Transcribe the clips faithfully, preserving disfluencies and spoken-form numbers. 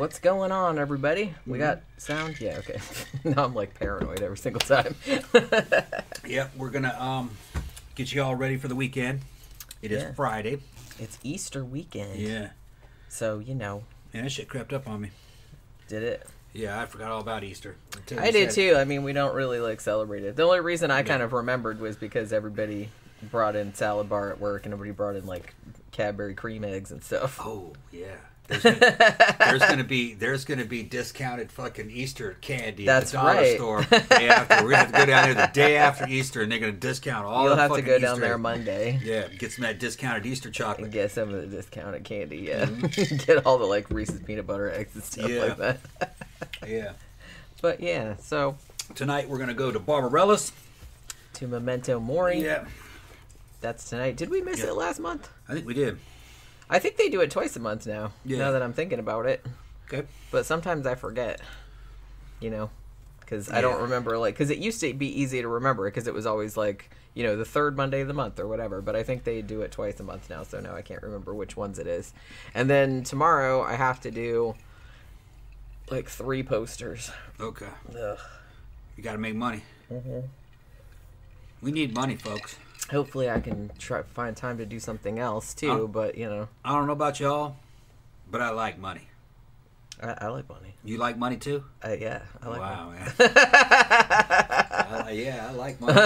what's going on, everybody? We got sound? Yeah, okay. Now I'm like paranoid every single time. Yep, we're gonna um get you all ready for the weekend. It Yeah. is Friday. It's Easter weekend. Yeah. So, you know. Man, that shit crept up on me. Did it? Yeah, I forgot all about Easter. until I you did said it. too. I mean, we don't really like celebrate it. The only reason I kind of remembered was because everybody brought in salad bar at work and everybody brought in like Cadbury cream eggs and stuff. Oh, yeah. There's gonna, there's gonna be there's gonna be discounted fucking Easter candy That's at the dollar right. store the day after. We're gonna have to go down there the day after Easter, and they're gonna discount all. You'll the have to fucking go down Easter there eggs. Monday Yeah, get some of that discounted Easter and chocolate. get some of the discounted candy. Yeah, Mm-hmm. get all the like Reese's peanut butter eggs and stuff Yeah. like that. Yeah. But yeah, so Tonight we're gonna go to Barbarella's. to Memento Mori. Yeah, That's tonight. Did we miss Yeah. it last month? I think we did. I think they do it twice a month now. Yeah. Now that I'm thinking about it, Okay. but sometimes I forget. You know, because I Yeah. don't remember like because it used to be easy to remember because it was always like you know the third Monday of the month or whatever. But I think they do it twice a month now, so now I can't remember which ones it is. And then tomorrow I have to do like three posters. Okay. Ugh. You got to make money. Mm-hmm. We need money, folks. Hopefully I can try find time to do something else too. Oh. But you know, I don't know about y'all, but I like money. I, I like money. You like money too? Uh, yeah, I like wow, money. man. I, yeah, I like money.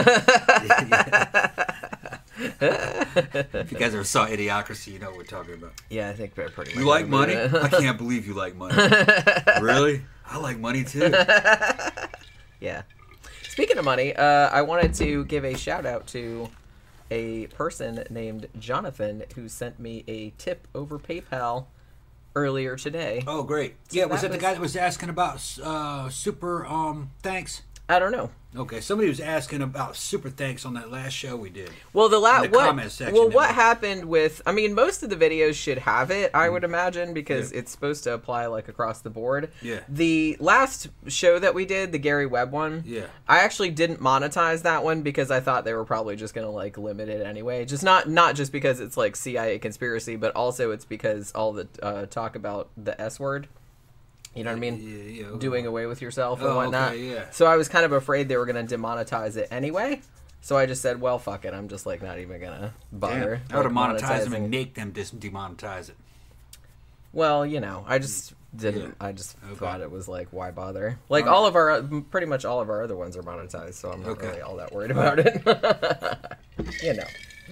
If you guys ever saw Idiocracy, you know what we're talking about. Yeah, I think they're pretty much. You like money? remember I that. can't believe you like money. Really? I like money too. Yeah. Speaking of money, uh, I wanted to give a shout out to a person named Jonathan who sent me a tip over PayPal earlier today. Oh, great. Yeah, was that it the was- guy that was asking about uh, super um thanks? I don't know. Okay, somebody was asking about super thanks on that last show we did. Well, the la- In the what comment section, well it what was- happened with I mean most of the videos should have it, I would imagine, because Yeah. it's supposed to apply like across the board. Yeah. The last show that we did, the Gary Webb one, Yeah. I actually didn't monetize that one because I thought they were probably just going to like limit it anyway. Just not not just because it's like C I A conspiracy, but also it's because all the uh, talk about the S word. You know what I mean? Yeah, yeah. Doing away with yourself and Oh, whatnot. okay, yeah. So I was kind of afraid they were going to demonetize it anyway. So I just said, well, fuck it. I'm just like not even going to bother. Damn. I would have like, monetized them monetizing. and make them dis- demonetize it. Well, you know, I just didn't. Yeah. I just Okay. thought it was like, why bother? Like All right. all of our, pretty much all of our other ones are monetized, so I'm not Okay. really all that worried about it. You know.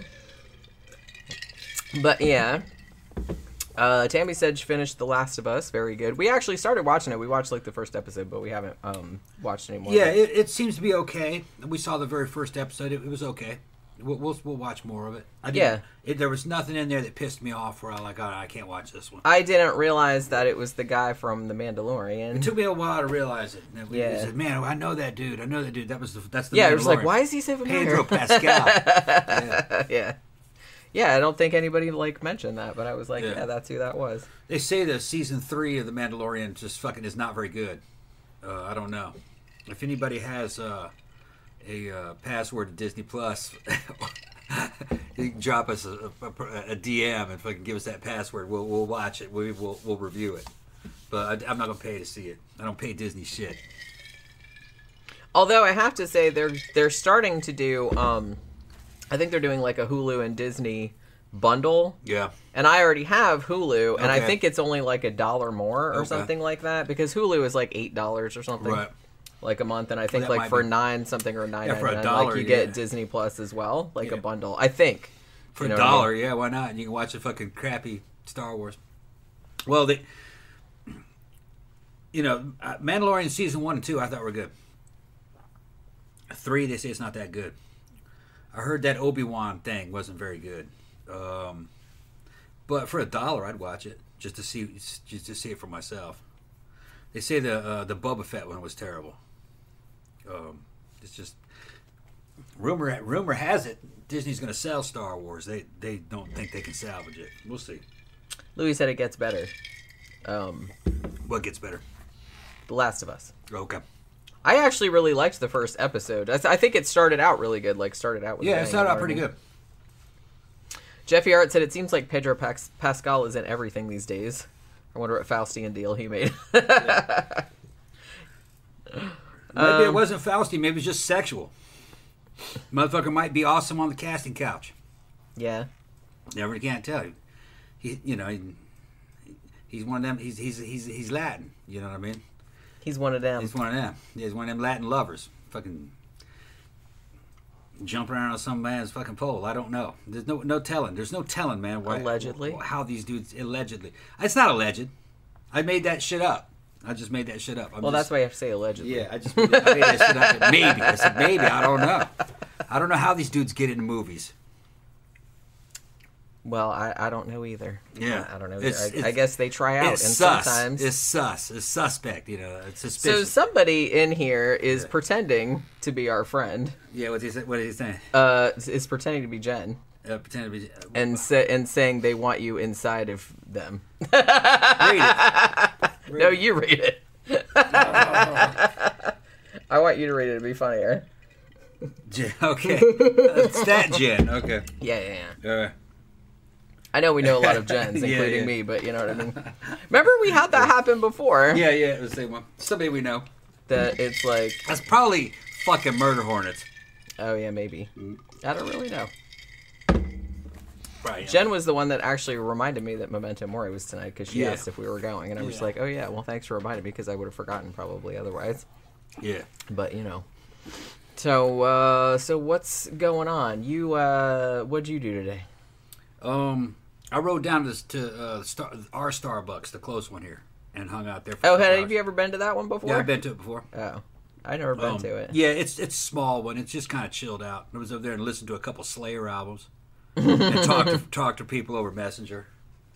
But yeah. Uh, Tammy said she finished The Last of Us. Very good. We actually started watching it. We watched like the first episode, but we haven't um, watched any more. Yeah, of it. it, it seems to be okay. We saw the very first episode. It, it was okay. We'll, we'll we'll watch more of it. I didn't- Yeah. It, there was nothing in there that pissed me off where I like, oh, I can't watch this one. I didn't realize that it was the guy from The Mandalorian. It took me a while to realize it. And we, Yeah. we said, man, I know that dude. I know that dude. That was the that's the Yeah, it was like, Mandalorian. why is he so familiar? Pedro Pascal. Yeah. yeah. Yeah, I don't think anybody like mentioned that, but I was like, yeah, Yeah. that's who that was. They say the season three of the Mandalorian just fucking is not very good. Uh, I don't know. If anybody has uh, a uh, password to Disney Plus, you can drop us a, a, a D M and fucking give us that password. We'll we'll watch it. We will we'll review it. But I, I'm not gonna pay to see it. I don't pay Disney shit. Although I have to say they're they're starting to do um I think they're doing like a Hulu and Disney bundle. Yeah. And I already have Hulu, and I Okay. think it's only like a dollar more or Okay. something like that because Hulu is like eight dollars or something. Right. Like a month, and I think that like might for be- nine something or nine Yeah, for a ninety-nine, like dollar, you get yeah. Disney Plus as well, like a Yeah. bundle. I think For You know a what I dollar, mean? yeah, why not? And you can watch a fucking crappy Star Wars. Well, they, you know, uh, Mandalorian season one and two, I thought were good. Three, they say it's not that good. I heard that Obi-Wan thing wasn't very good, um, but for a dollar, I'd watch it just to see, just to see it for myself. They say the uh, the Boba Fett one was terrible. Um, it's just rumor. Rumor has it Disney's going to sell Star Wars. They they don't think they can salvage it. We'll see. Louis said it gets better. Um, What gets better? The Last of Us. Okay. I actually really liked the first episode. I, th- I think it started out really good. Like started out with a Yeah, bang, it started you know out what I pretty mean? good. Jeffy Art said it seems like Pedro Pax- Pascal is in everything these days. I wonder what Faustian deal he made. Yeah. Maybe Um, it wasn't Fausti. Maybe it's just sexual. Motherfucker might be awesome on the casting couch. Yeah. Never can't tell you. He, you know, he, he's one of them. He's he's he's he's Latin. You know what I mean? He's one of them. He's one of them. Yeah, he's one of them Latin lovers. Fucking jump around on some man's fucking pole. I don't know. There's no no telling. There's no telling, man. Why, Allegedly. How these dudes allegedly. It's not alleged. I made that shit up. I just made that shit up. I'm well, just, that's why you have to say allegedly. Yeah, I just made, that, I made that shit up. Maybe. I said maybe. I don't know. I don't know how these dudes get into movies. Well, I, I don't know either. Yeah. I, I don't know. It's- Either. I, it's- I guess they try out, and It's sus. sometimes. It's sus. It's suspect. You know, it's So suspicious. somebody in here is Yeah. pretending to be our friend. yeah, what is what is he saying? Uh, is pretending to be Jen Uh, pretend to be. Uh, and sa- and saying they want you inside of them. read it. No, you read it. I want you to read it to be funnier. Jen, okay. It's that Jen. Okay. Yeah, yeah, yeah. Uh, I know we know a lot of Jens, Yeah, including yeah. me, but you know what I mean. Remember we had that happen before. yeah, yeah. It was the same one. Somebody we know. That it's like, That's probably fucking murder hornets. oh yeah, maybe. I don't really know. Right. Jen was the one that actually reminded me that Memento Mori was tonight because she Yeah. asked if we were going, and I was Yeah. like, oh yeah, well thanks for reminding me because I would have forgotten probably otherwise. Yeah. But you know. So uh, so what's going on? You uh, what'd you do today? Um, I rode down to, to uh, Star, our Starbucks, the close one here, and hung out there. For Oh, a couple have hours. you ever been to that one before? Yeah, I've been to it before. Oh, I never been Um, to it. Yeah, it's it's a small one. It's just kind of chilled out. I was over there and listened to a couple Slayer albums, and talked to talked to people over Messenger,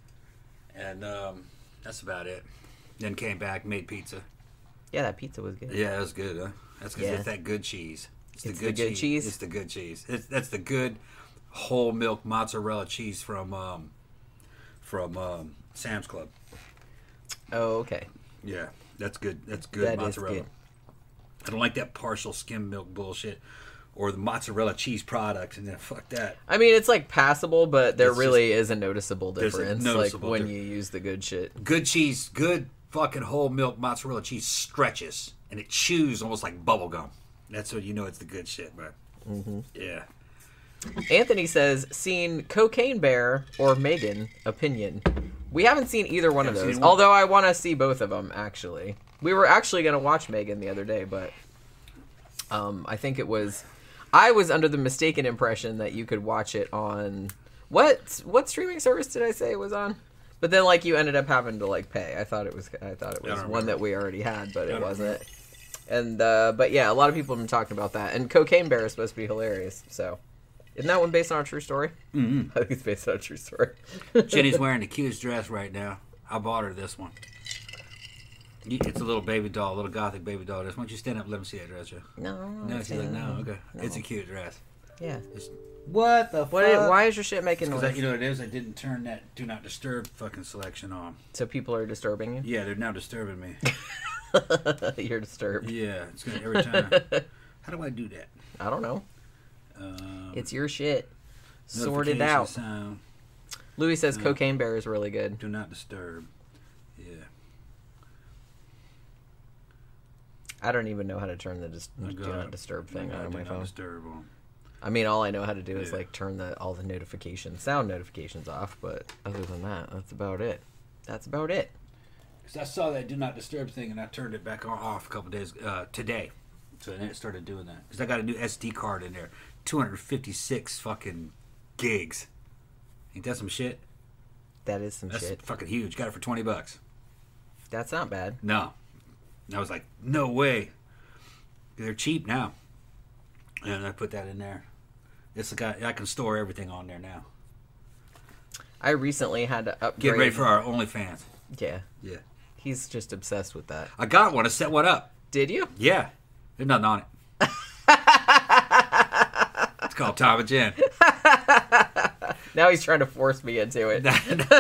and um, that's about it. Then came back, made pizza. Yeah, that pizza was good. Yeah, that was good, huh? That's because Yeah. it's that good cheese. It's, It's the good cheese? It's the good cheese. It's, that's the good whole milk mozzarella cheese from um, from um, Sam's Club. Oh, okay. Yeah, that's good. That's good That is mozzarella. good. I don't like that partial skim milk bullshit or the mozzarella cheese products, and then fuck that. I mean, it's like passable, but there It's really is a noticeable there's a difference, noticeable like when diff- you use the good shit. Good cheese, good fucking whole milk mozzarella cheese stretches and it chews almost like bubble gum. That's what you know it's the good shit, man. Mm-hmm. Yeah. Anthony says, "Seen Cocaine Bear or Megan? Opinion." We haven't seen either one of Haven't those. seen one. Although I want to see both of them. Actually, we were actually going to watch Megan the other day, but um, I think it was. I was under the mistaken impression that you could watch it on what what streaming service did I say it was on? But then like you ended up having to like pay. I thought it was I thought it I was don't one remember. that we already had, but I it don't wasn't. remember. And uh, but yeah, a lot of people have been talking about that. And Cocaine Bear is supposed to be hilarious. So, isn't that one based on a true story? Mm-hmm. I think it's based on a true story. Jenny's wearing the cutest dress right now. I bought her this one. You- It's a little baby doll, a little gothic baby doll. Just why don't you stand up and let me see that dress, Joe? No, No, she's like, no, okay. No. It's a cute dress. Yeah. It's, what the What? fuck? Why is your shit making Because noise? you know what it is? I didn't turn that do not disturb fucking selection on. So people are disturbing you. Yeah, they're now disturbing me. You're disturbed. Yeah, it's gonna every time. How do I do that? I don't know. Um, It's your shit. Sort it notification out. Sound, Louis says Uh, Cocaine Bear is really good. do not disturb. Yeah. I don't even know how to turn the dis- I do got not it. disturb thing I got on do my not phone. disturb on. I mean, all I know how to do is Yeah. like turn the all the notifications, sound notifications off. But other than that, that's about it. That's about it. Because I saw that do not disturb thing and I turned it back on off a couple days uh, today. So then it started doing that. Because I got a new S D card in there. two hundred fifty-six fucking gigs. Ain't that some shit? That is some That's shit. fucking huge. Got it for twenty bucks. That's not bad. No. I was like, no way. They're cheap now. And I put that in there. It's got, I can store everything on there now. I recently had to upgrade. Get ready for our OnlyFans. Yeah, Yeah. he's just obsessed with that. I got one. I set one up. Did you? Yeah. There's nothing on it. It's called Tom and Jen. Now he's trying to force me into it.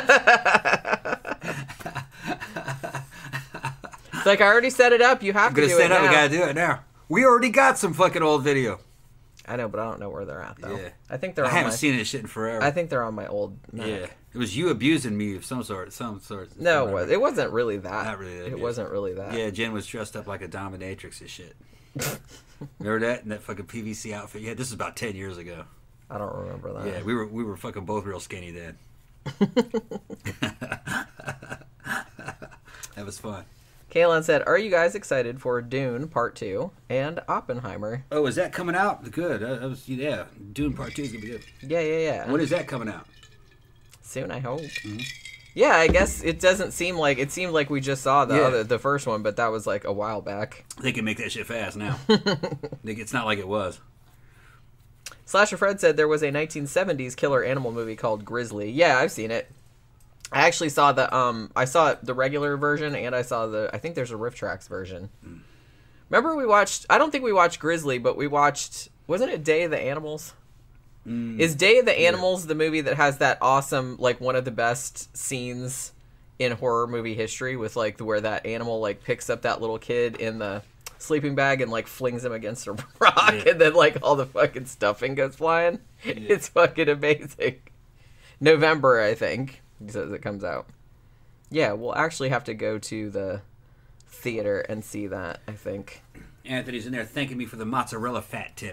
It's like I already set it up. You have I'm to gonna do set it up. We now. gotta do it now. We already got some fucking old video. I know, but I don't know where they're at though. Yeah. I think they're. I on haven't my, seen this shit in forever. I think they're on my old Mac. Yeah, it was you abusing me of some sort. Some sort. No, it, was, it wasn't really that. Not really that It good. wasn't really that. Yeah, Jen was dressed up like a dominatrix and shit. Remember that in that fucking P V C outfit? Yeah, this is about ten years ago. I don't remember that. Yeah, we were we were fucking both real skinny then. That was fun. Kaylin said, "Are you guys excited for Dune Part Two and Oppenheimer?" Oh, is that coming out? Good. That was yeah. Dune Part Two is gonna be good. Yeah, yeah, yeah. When is that coming out? Soon, I hope. Mm-hmm. Yeah, I guess it doesn't seem like it seemed like we just saw the Yeah. other, the first one, but that was like a while back. They can make that shit fast now. Like, it's not like it was. Slasher Fred said there was a nineteen seventies killer animal movie called Grizzly. Yeah, I've seen it. I actually saw the um I saw the regular version and I saw the I think there's a Riff Tracks version. Mm. Remember we watched I don't think we watched Grizzly, but we watched wasn't it Day of the Animals? Mm. Is Day of the Animals yeah. the movie that has that awesome like one of the best scenes in horror movie history with like the, where that animal like picks up that little kid in the sleeping bag and like flings him against a rock yeah. and then like all the fucking stuffing goes flying. Yeah. It's fucking amazing. November, I think. He says it comes out. Yeah, we'll actually have to go to the theater and see that, I think. Anthony's in there thanking me for the mozzarella fat tip.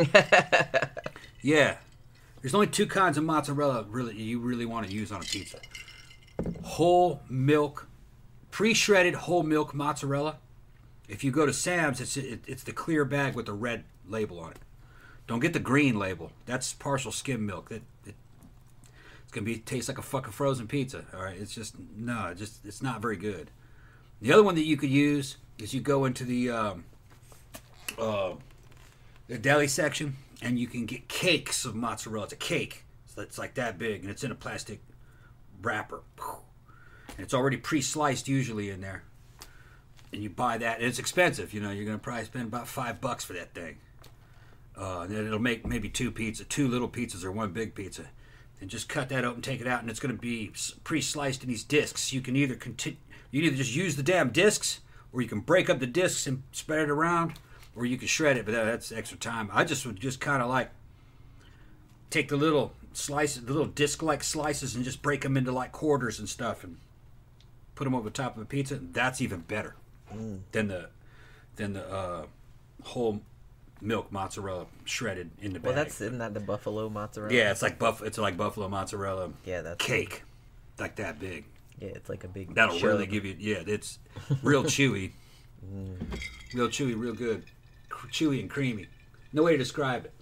Yeah. There's only two kinds of mozzarella really you really want to use on a pizza. Whole milk, pre-shredded whole milk mozzarella. If you go to Sam's, it's it, it's the clear bag with the red label on it. Don't get the green label. That's partial skim milk. That it, It's gonna be taste like a fucking frozen pizza. All right, it's just no, it just it's not very good. The other one that you could use is you go into the um, uh, the deli section and you can get cakes of mozzarella. It's a cake. So it's like that big and it's in a plastic wrapper. And it's already pre-sliced usually in there. And you buy that, and it's expensive. You know, you're gonna probably spend about five bucks for that thing. Uh, and then it'll make maybe two pizza, two little pizzas or one big pizza. And just cut that open, take it out, and it's going to be pre-sliced in these discs. You can either continue, you can either just use the damn discs, or you can break up the discs and spread it around, or you can shred it. But that, that's extra time. I just would just kind of like take the little slices, the little disc-like slices, and just break them into like quarters and stuff, and put them over the top of a pizza. That's even better mm. than the than the uh, whole milk mozzarella shredded in the bag. Well, that's isn't that the buffalo mozzarella? Yeah, it's like buff. It's like buffalo mozzarella. Yeah, that's cake, like that big. Yeah, it's like a big. That'll chug. really give you. Yeah, it's real chewy, mm. real chewy, real good, chewy and creamy. No way to describe it.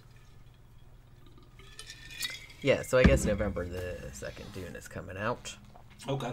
Yeah, so I guess November the second Dune is coming out. Okay.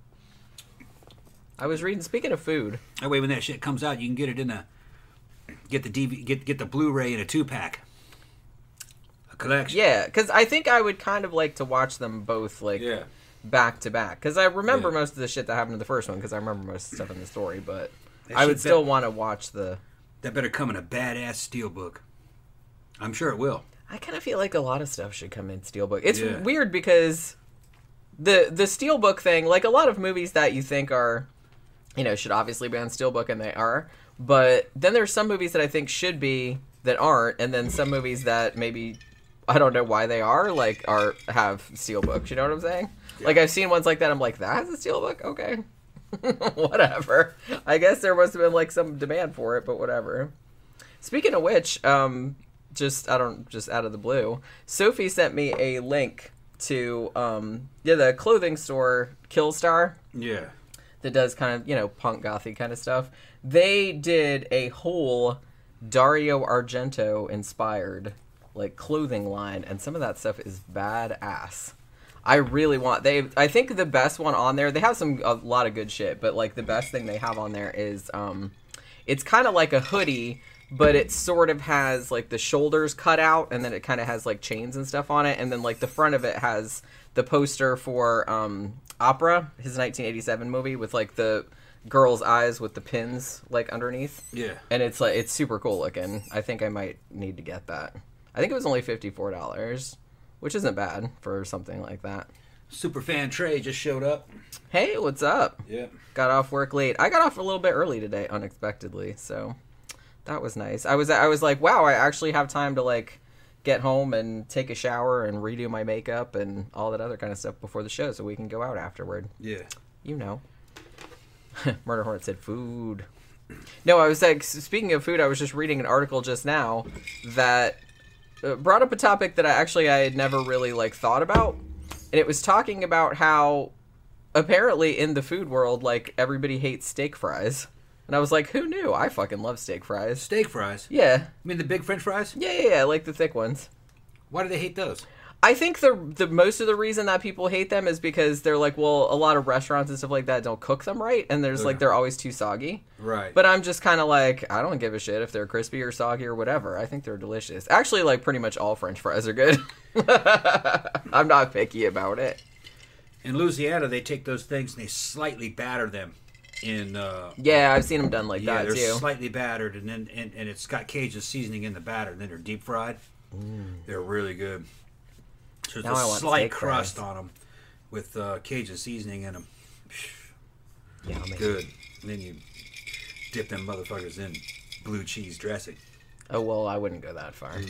I was reading. Speaking of food, that way when that shit comes out, you can get it in a. Get the D V D, get get the Blu-ray in a two pack, a collection. Yeah, because I think I would kind of like to watch them both like yeah. back to back. Because I remember yeah. most of the shit that happened in the first one. Because I remember most of the stuff in the story, but that I would still want to watch the. That better come in a badass steelbook. I'm sure it will. I kind of feel like a lot of stuff should come in steelbook. It's yeah. weird because the the steelbook thing, like a lot of movies that you think are, you know, should obviously be on steelbook, and they are. But then there's some movies that I think should be that aren't, and then some movies that maybe I don't know why they are like are have steelbooks. You know what I'm saying? Yeah. Like I've seen ones like that. I'm like, that has a steelbook. Okay, whatever. I guess there must have been like some demand for it, but whatever. Speaking of which, um, just I don't just out of the blue, Sophie sent me a link to um, yeah the clothing store Killstar. Yeah. That does kind of, you know, punk gothy kind of stuff. They did a whole Dario Argento inspired like clothing line, and some of that stuff is badass. I really want they I think the best one on there, they have some a lot of good shit, but like the best thing they have on there is um it's kind of like a hoodie, but it sort of has like the shoulders cut out, and then it kind of has like chains and stuff on it, and then like the front of it has the poster for um Opera, his nineteen eighty-seven movie, with like the girl's eyes with the pins like underneath. Yeah. And it's like it's super cool looking. I think I might need to get that. I think it was only fifty-four dollars, which isn't bad for something like that. Superfan Trey just showed up. Hey, what's up? Yeah. Got off work late. I got off a little bit early today, unexpectedly, so that was nice. I was I was like, wow, I actually have time to like get home and take a shower and redo my makeup and all that other kind of stuff before the show so we can go out afterward. Yeah. You know. Murder Hornet said food. No, I was like, speaking of food, I was just reading an article just now that uh, brought up a topic that I actually I had never really like thought about. And it was talking about how apparently in the food world, like, everybody hates steak fries. And I was like, who knew? I fucking love steak fries. Steak fries? Yeah. You mean the big French fries? Yeah, yeah, yeah, like the thick ones. Why do they hate those? I think the the most of the reason that people hate them is because they're like, well, a lot of restaurants and stuff like that don't cook them right, and there's Okay. like they're always too soggy. Right. But I'm just kind of like, I don't give a shit if they're crispy or soggy or whatever. I think they're delicious. Actually, like pretty much all French fries are good. I'm not picky about it. In Louisiana, they take those things and they slightly batter them in. Uh, Yeah, I've seen them done like yeah, that they're too. slightly battered, and then and, and it's got Cajun seasoning in the batter, and then they're deep fried. They're really good. So Now there's I a want slight steak crust fries. on them with uh, Cajun seasoning in them. Yeah, man. Good. And then you dip them motherfuckers in blue cheese dressing. Oh well, I wouldn't go that far.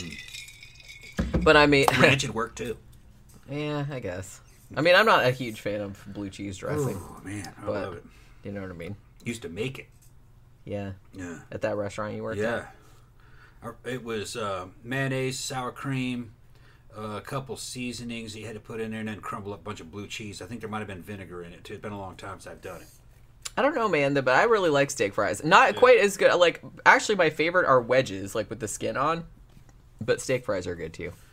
Mm. But I mean, Ranch would work too. yeah, I guess. I mean, I'm not a huge fan of blue cheese dressing. Oh man, I But- love it. You know what I mean? Used to make it. Yeah. Yeah. At that restaurant you worked at? Yeah. Our- It was uh, mayonnaise, sour cream, uh, a couple seasonings that you had to put in there, and then crumble up a bunch of blue cheese. I think there might have been vinegar in it too. It's been a long time since I've done it. I don't know, man, but I really like steak fries. Not quite as good. Like, actually, my favorite are wedges, like with the skin on. But steak fries are good too.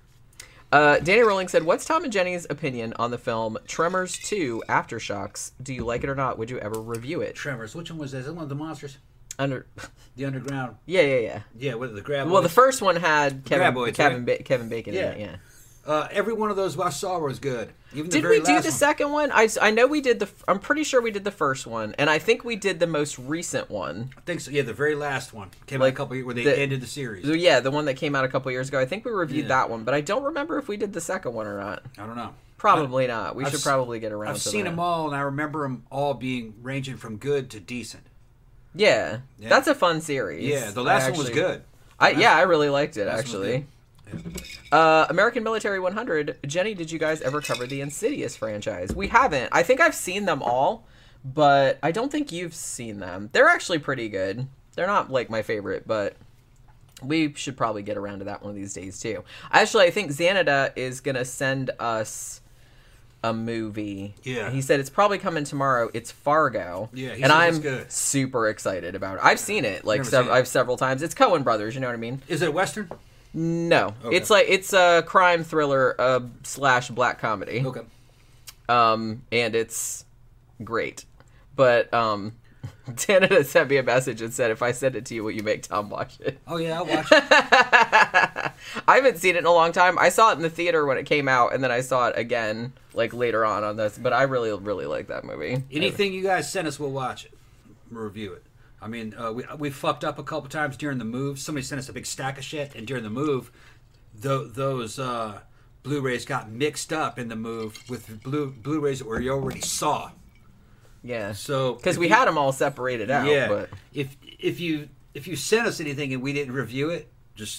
Uh, Danny Rowling said, "What's Tom and Jenny's opinion on the film Tremors two: Aftershocks? Do you like it or not? Would you ever review it?" Tremors. Which one was that? Is that one of the monsters? Under, The underground. yeah, yeah, yeah. Yeah, what the grab. Well, the first one had Kevin Graboids, Kevin, right? ba- Kevin Bacon Yeah. in it. Yeah. Uh, every one of those I saw was good. Even the Did very we do last the one. second one? I, I know we did the. I'm pretty sure we did the first one, and I think we did the most recent one. I think so. Yeah, the very last one came Like, out a couple years where they the- ended the series. So, yeah, the one that came out a couple years ago. I think we reviewed Yeah. that one, but I don't remember if we did the second one or not. I don't know. Probably not. We I've should s- probably get around I've to seen that. them all, and I remember them all being ranging from good to decent. Yeah, Yeah. that's a fun series. Yeah, the I last one was actually- good. I, The yeah, last- I really liked it, last one was actually. good. Uh, American Military one hundred. Jenny, did you guys ever cover the Insidious franchise? We haven't. I think I've seen them all, but I don't think you've seen them. They're actually pretty good. They're not, like, my favorite, but we should probably get around to that one of these days, too. Actually, I think Xanada is going to send us a movie. Yeah. He said it's probably coming tomorrow. It's Fargo. Yeah, he and said I'm it's good. super excited about it. I've seen it, like, Never sev- seen it. I've several times. It's Coen Brothers, you know what I mean? Is it a Western? No, Okay. it's like it's a crime thriller uh, slash black comedy, Okay. um, and it's great. But um, Tana sent me a message and said, "If I send it to you, will you make Tom watch it?" Oh yeah, I'll watch it. I haven't seen it in a long time. I saw it in the theater when it came out, and then I saw it again like later on on this. But I really, really like that movie. Anything you guys send us, we'll watch it, we'll review it. I mean, uh, we we fucked up a couple times during the move. Somebody sent us a big stack of shit, and during the move, th- those uh, Blu-rays got mixed up in the move with blue Blu-rays that we already saw. Yeah, So because if we you- had them all separated out. yeah. But If if you if you sent us anything and we didn't review it, just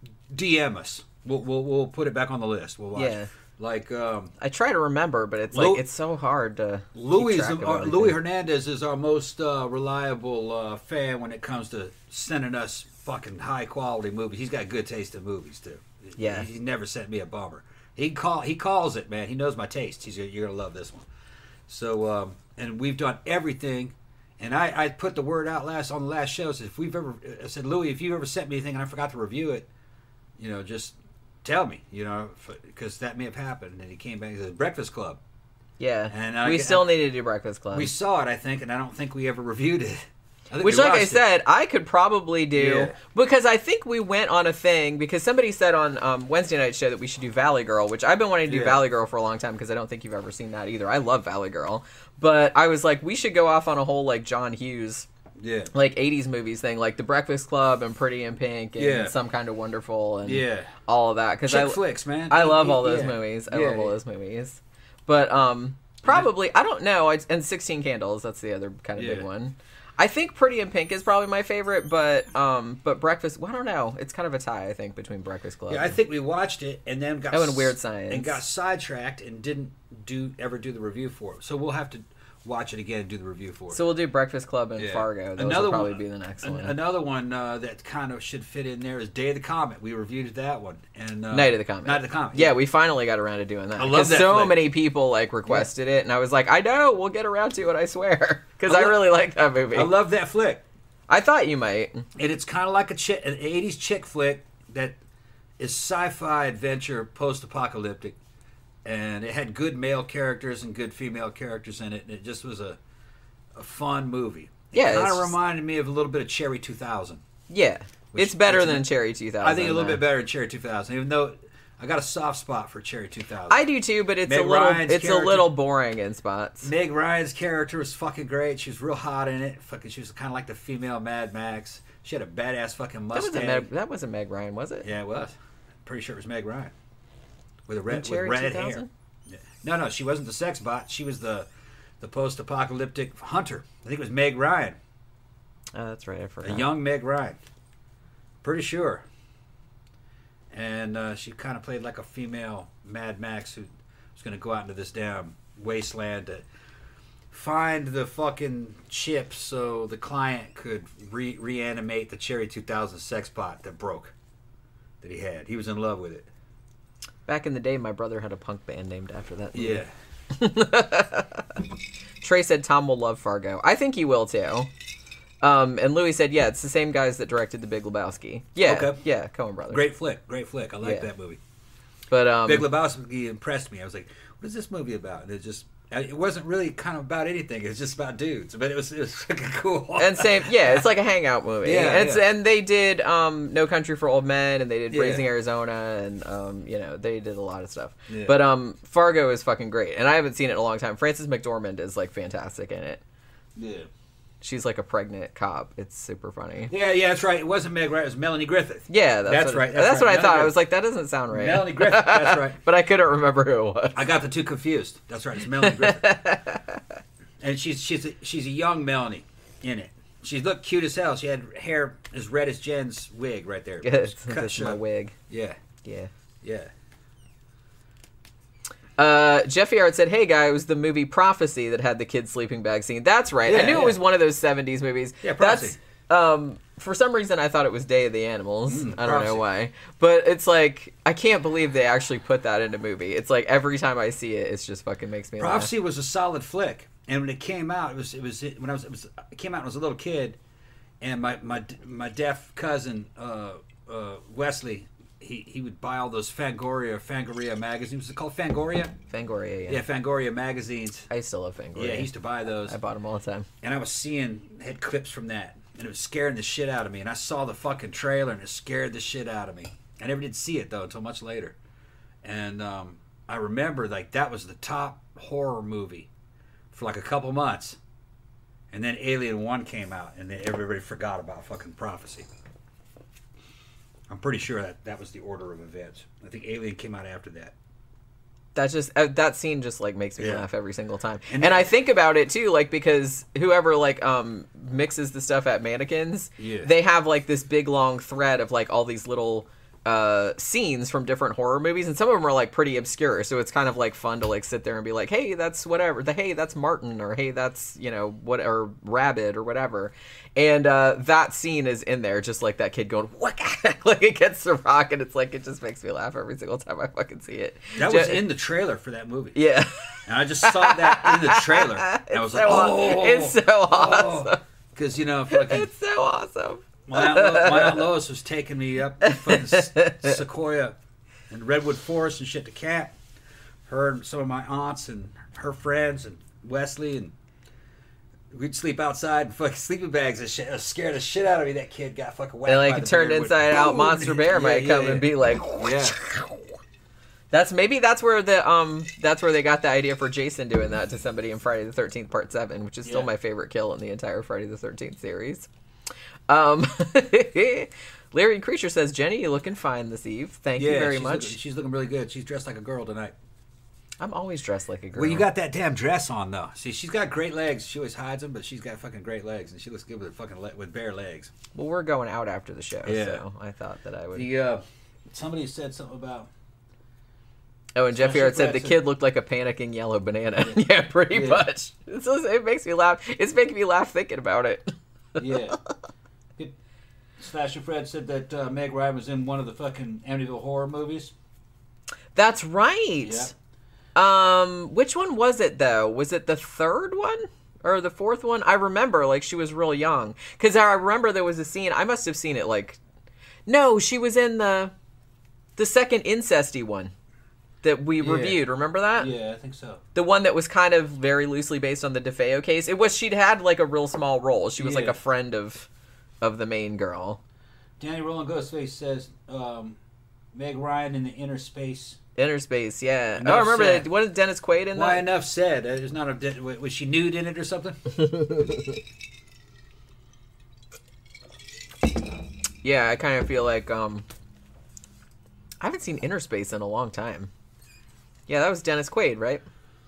D M us. We'll we'll, we'll put it back on the list. We'll watch. Yeah. It. Like um, I try to remember, but it's Lou- like it's so hard to. keep Louis track of uh, everything. Louis Hernandez is our most uh, reliable uh, fan when it comes to sending us fucking high quality movies. He's got good taste in movies too. Yeah. he, he never sent me a bummer. He call he calls it, man. He knows my taste. He's you're gonna love this one. So um, and we've done everything. And I, I put the word out last on the last show. Said if we've ever, I said Louis, if you ever sent me anything and I forgot to review it, you know, just tell me, you know, because that may have happened. And he came back. He said Breakfast Club. Yeah, And I we get- still need to do Breakfast Club. We saw it, I think, and I don't think we ever reviewed it. I think Which, we like I watched it. said, I could probably do Yeah. because I think we went on a thing because somebody said on um, Wednesday night show that we should do Valley Girl, which I've been wanting to do Yeah. Valley Girl for a long time because I don't think you've ever seen that either. I love Valley Girl, but I was like, we should go off on a whole like John Hughes yeah, like eighties movies thing, like The Breakfast Club and Pretty in Pink and Yeah. Some Kind of Wonderful and yeah, all of that because chick I flicks, man. I love all Yeah. those movies. I Yeah, love all yeah. those movies, but um, probably I don't know. I, and Sixteen Candles, that's the other kind of big Yeah. one. I think Pretty in Pink is probably my favorite, but um, but Breakfast. Well, I don't know. It's kind of a tie, I think, between Breakfast Club. Yeah, I think we watched it and then got Oh, and Weird Science. and got sidetracked and didn't do ever do the review for it. So we'll have to watch it again and do the review for it. So we'll do Breakfast Club and Yeah. Fargo. Those Another will probably one- be the next An- one. Another one uh, that kind of should fit in there is Day of the Comet. We reviewed that one. And uh, Night of the Comet. Night of the Comet. Yeah, we finally got around to doing that. I love 'Cause that so flick. many people like requested it, and I was like, I know, we'll get around to it, I swear. Because I I, lo- really like that movie. I love that flick. I thought you might. And it's kind of like a chick, an eighties chick flick that is sci-fi adventure, post-apocalyptic, and it had good male characters and good female characters in it. And it just was a a fun movie. It Yeah, kind it's of just- reminded me of a little bit of Cherry two thousand. Yeah. Which- it's better which- than Cherry two thousand. I think a little though. bit better than Cherry two thousand, even though I got a soft spot for Cherry two thousand. I do too, but it's Meg a little Ryan's it's character- a little boring in spots. Meg Ryan's character was fucking great. She was real hot in it. Fucking, she was kind of like the female Mad Max. She had a badass fucking That Mustang. wasn't Meg, that wasn't Meg Ryan, was it? Yeah, it was. Pretty sure it was Meg Ryan with a In red with Cherry red two thousand? hair. Yeah. No, no, she wasn't the sex bot. She was the the post-apocalyptic hunter. I think it was Meg Ryan, Oh, that's right. I a forgot. young Meg Ryan. Pretty sure. And uh, she kind of played like a female Mad Max who was going to go out into this damn wasteland to find the fucking chip so the client could re- reanimate the Cherry two thousand sex bot that broke, that he had. He was in love with it. Back in the day, my brother had a punk band named after that movie. Yeah. Trey said Tom will love Fargo. I think he will too. Um, and Louis said, yeah, it's the same guys that directed The Big Lebowski. Yeah, Okay. yeah, Coen Brothers. Great flick. Great flick. I like Yeah. that movie. But um, Big Lebowski impressed me. I was like, what is this movie about? And it just, it wasn't really kind of about anything. It was just about dudes. But it was, it was fucking cool. and same, yeah, it's like a hangout movie. Yeah, and, it's, yeah. and they did um, No Country for Old Men, and they did Yeah. Raising Arizona, and um, you know, they did a lot of stuff. Yeah. But um, Fargo is fucking great, and I haven't seen it in a long time. Frances McDormand is like fantastic in it. Yeah. She's like a pregnant cop. It's super funny. Yeah, yeah, that's right. It wasn't Meg Ryan. It was Melanie Griffith. Yeah, that's, That's what, right, That's, that's what right. I thought. Melanie I was like, that doesn't sound right. Melanie Griffith, that's right. But I couldn't remember who it was. I got the two confused. That's right. It's Melanie Griffith. And she's she's a, she's a young Melanie in it. She looked cute as hell. She had hair as red as Jen's wig right there. Yes, Cut this is my short. wig. Yeah, Yeah. yeah. Uh, Jeffy Art said, hey, guy, it was the movie Prophecy that had the kid sleeping bag scene. That's right. I Yeah, knew yeah. it was one of those seventies movies. Yeah, Prophecy. That's, um, for some reason, I thought it was Day of the Animals. Mm, I don't know Prophecy. why. But it's like, I can't believe they actually put that in a movie. It's like, every time I see it, it's just fucking makes me laugh. Prophecy was a solid flick, and when it came out, it was it was when I was it, was, it came out when I was a little kid, and my my my deaf cousin uh, uh, Wesley, he, he would buy all those Fangoria Fangoria magazines. Was it called Fangoria? Fangoria, yeah. Yeah, Fangoria magazines. I still love Fangoria. Yeah, he used to buy those. I bought them all the time. And I was seeing had clips from that, and it was scaring the shit out of me. And I saw the fucking trailer, and it scared the shit out of me. I never did see it though until much later. And um, I remember like that was the top horror movie for like a couple months, and then Alien One came out, and then everybody forgot about fucking Prophecy. I'm pretty sure that that was the order of events. I think Alien came out after that. That just uh, that scene just like makes me Yeah. laugh every single time, And and, then- I think about it too, like because whoever like um mixes the stuff at Mannequins, Yeah. they have like this big long thread of like all these little uh scenes from different horror movies, and some of them are like pretty obscure, so it's kind of like fun to like sit there and be like, hey, that's whatever, the hey, that's Martin, or hey, that's, you know, what, or Rabbit or whatever. And uh that scene is in there, just like that kid going what like it gets the rock, and it's like it just makes me laugh every single time I fucking see it. That Ju- was in the trailer for that movie. yeah. And I just saw that in the trailer. And I was It's like, so aw- oh, it's so awesome. Because, you know, fucking, It's so awesome. my, Aunt Lo- my Aunt Lois was taking me up to fucking S- Sequoia and Redwood Forest and shit to camp. Her and some of my aunts and her friends and Wesley, and we'd sleep outside in fucking sleeping bags and shit. It scared the shit out of me. That kid got fucking whacked And by like the turned bear with- inside out, Boom! Monster Bear Yeah, might yeah, come yeah. and be like, Yeah. that's maybe that's where the um that's where they got the idea for Jason doing that to somebody in Friday the thirteenth Part Seven, which is still Yeah. my favorite kill in the entire Friday the thirteenth series. Um, Larry Creature says, Jenny, you looking fine this eve. Thank Yeah, you very she's much. Looking, she's looking really good. She's dressed like a girl tonight. I'm always dressed like a girl. Well, you got that damn dress on though. See, she's got great legs. She always hides them, but she's got fucking great legs, and she looks good with fucking le- with bare legs. Well, we're going out after the show, Yeah. so I thought that I would. The uh, somebody said something about. Oh, and Jeffy Special Art said the Fred kid looked like a panicking yellow banana. Yeah, Yeah. pretty Yeah. much. It's just- it makes me laugh. It's making me laugh thinking about it. Yeah. It, Slasher Fred said that uh, Meg Ryan was in one of the fucking Amityville horror movies. That's right. Yeah. Um, which one was it though? Was it the third one or the fourth one? I remember like she was real young because I remember there was a scene. I must have seen it like. No, she was in the the second incesty one that we Yeah. reviewed. Remember that? Yeah, I think so. The one that was kind of very loosely based on the DeFeo case. It was she'd had like a real small role. She was like Yeah. a friend of of the main girl. Danny Roland Ghostface says um, Meg Ryan in the Inner Space. Inner Space, yeah. Enough oh, I remember said. that. Wasn't Dennis Quaid in Why that? enough said? There's not a. Was she nude in it or something? Yeah, I kind of feel like um, I haven't seen Inner Space in a long time. Yeah, that was Dennis Quaid, right?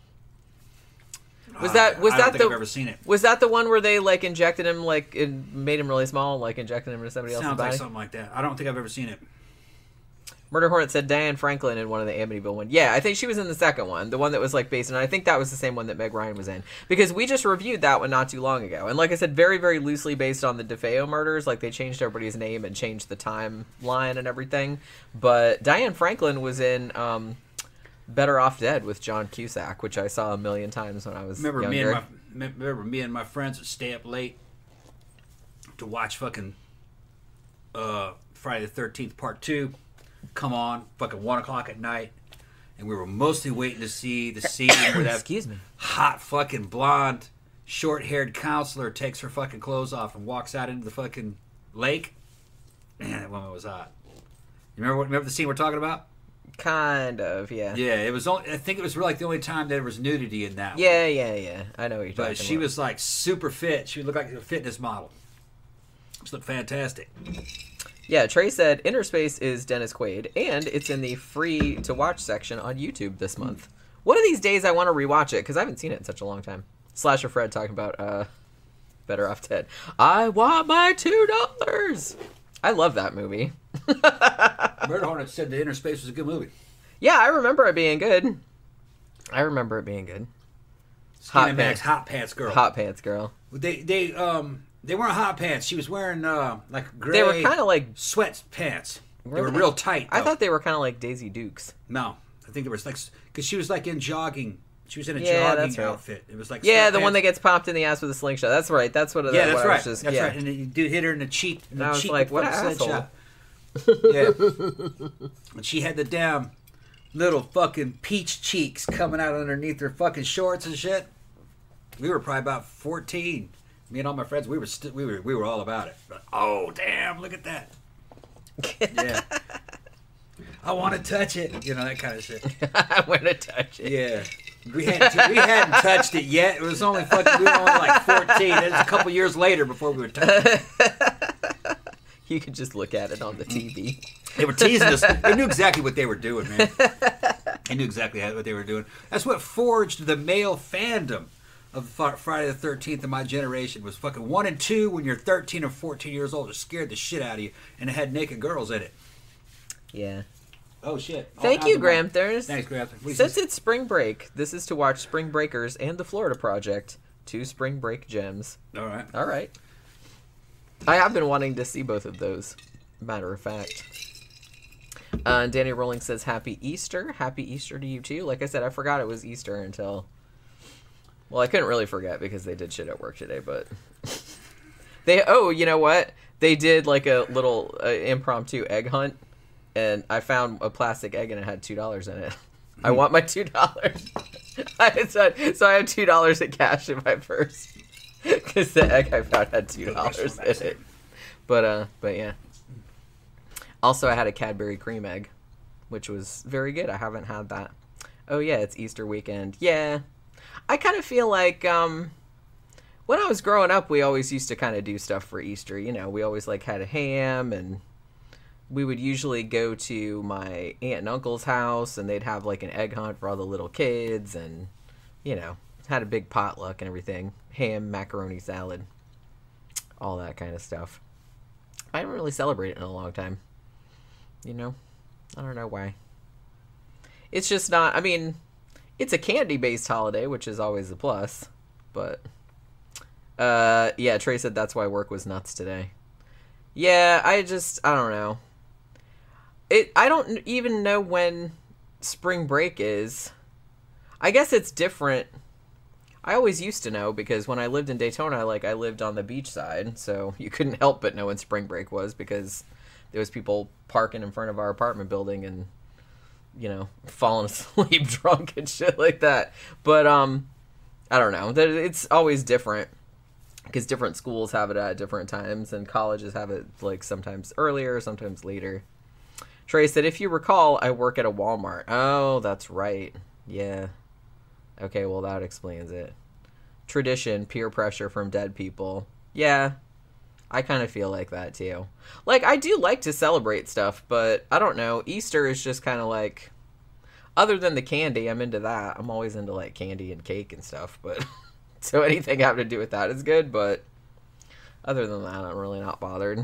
Was that was I that don't think the I've ever seen it. was that the one where they like injected him like it made him really small, like injected him into somebody else's Sounds body? like something like that. I don't think I've ever seen it. Murder Hornet said Diane Franklin in one of the Amityville ones. Yeah, I think she was in the second one, the one that was like based on. I think that was the same one that Meg Ryan was in because we just reviewed that one not too long ago. And like I said, very very loosely based on the DeFeo murders. Like they changed everybody's name and changed the timeline and everything. But Diane Franklin was in um, Better Off Dead with John Cusack, which I saw a million times when I was Remember younger. me and my me- remember me and my friends would stay up late to watch fucking uh, Friday the thirteenth Part Two come on fucking one o'clock at night, and we were mostly waiting to see the scene where that Excuse me. hot fucking blonde short-haired counselor takes her fucking clothes off and walks out into the fucking lake. Man, that woman was hot. You remember what? Remember the scene we're talking about? Kind of, yeah. Yeah, it was. Only, I think it was like the only time there was nudity in that. one. Yeah, yeah, yeah. I know what you're talking But she about. was like super fit. She looked like a fitness model. She looked fantastic. Yeah, Trey said Inner Space is Dennis Quaid, and it's in the free to watch section on YouTube this month. One of these days I want to rewatch it because I haven't seen it in such a long time. Slasher Fred talking about uh, Better Off Dead. I want my two dollars. I love that movie. Murder Hornet said the Inner Space was a good movie. Yeah, I remember it being good. I remember it being good. Hot Skinny pants. Max, Hot Pants Girl. Hot Pants Girl. They they um they weren't hot pants. She was wearing uh like gray. They were kind of like. sweat pants. They Were were they? real tight. I though. thought they were kind of like Daisy Dukes. No, I think there was like because she was like in jogging. She was in a Yeah, jogging that's right. outfit. It was like Yeah, the one sweatpants. that gets popped in the ass with a slingshot. That's right. That's what. Yeah, what that's I right. was just- that's yeah. right. And the dude hit her in the cheek. In the And I was cheek like, with what a an slingshot. Yeah. And she had the damn little fucking peach cheeks coming out underneath her fucking shorts and shit. We were probably about fourteen. Me and all my friends, we were st- we were we were all about it. But, oh damn! Look at that. Yeah. I want to touch it. You know that kind of shit. I want to touch it. Yeah. We hadn't we hadn't touched it yet. It was only fucking. We were only like fourteen. It was a couple years later before we were touching it. You could just look at it on the T V. They were teasing us. They knew exactly what they were doing, man. They knew exactly what they were doing. That's what forged the male fandom of Fri- Friday the thirteenth in my generation. Was fucking one and two when you're thirteen or fourteen years old. It scared the shit out of you, and it had naked girls in it. Yeah. Oh shit! All Thank kinds you, of Graham money. Thurs. Thanks, Graham. What Since you- it's spring break, this is to watch Spring Breakers and The Florida Project, two spring break gems. All right. All right. I have been wanting to see both of those, matter of fact. Uh, and Danny Rowling says, Happy Easter. Happy Easter to you, too. Like I said, I forgot it was Easter until... Well, I couldn't really forget because they did shit at work today, but... they Oh, you know what? They did like a little uh, impromptu egg hunt, and I found a plastic egg and it had two dollars in it. I want my two dollars. I said, so I have two dollars in cash in my purse. Because the egg I found had two dollars in it. But, uh, but yeah. Also, I had a Cadbury cream egg, which was very good. I haven't had that. Oh, yeah, it's Easter weekend. Yeah. I kind of feel like, um, when I was growing up, we always used to kind of do stuff for Easter. You know, we always, like, had a ham and we would usually go to my aunt and uncle's house, and they'd have like an egg hunt for all the little kids, and you know, had a big potluck and everything. Ham, macaroni salad, all that kind of stuff. I didn't really celebrate it in a long time. You know? I don't know why. It's just not, I mean, it's a candy-based holiday, which is always a plus. But, uh, yeah, Trey said that's why work was nuts today. Yeah, I just, I don't know. It. I don't even know when spring break is. I guess it's different. I always used to know because when I lived in Daytona, like I lived on the beach side, so you couldn't help but know when spring break was because there was people parking in front of our apartment building and, you know, falling asleep drunk and shit like that. But um, I don't know. It's always different because different schools have it at different times and colleges have it like sometimes earlier, sometimes later. Trey said, if you recall, I work at a Walmart. Oh, that's right. Yeah. Okay, well, that explains it. Tradition, peer pressure from dead people. Yeah, I kind of feel like that, too. Like, I do like to celebrate stuff, but I don't know. Easter is just kind of like... Other than the candy, I'm into that. I'm always into, like, candy and cake and stuff, but... so anything having to do with that is good, but... Other than that, I'm really not bothered.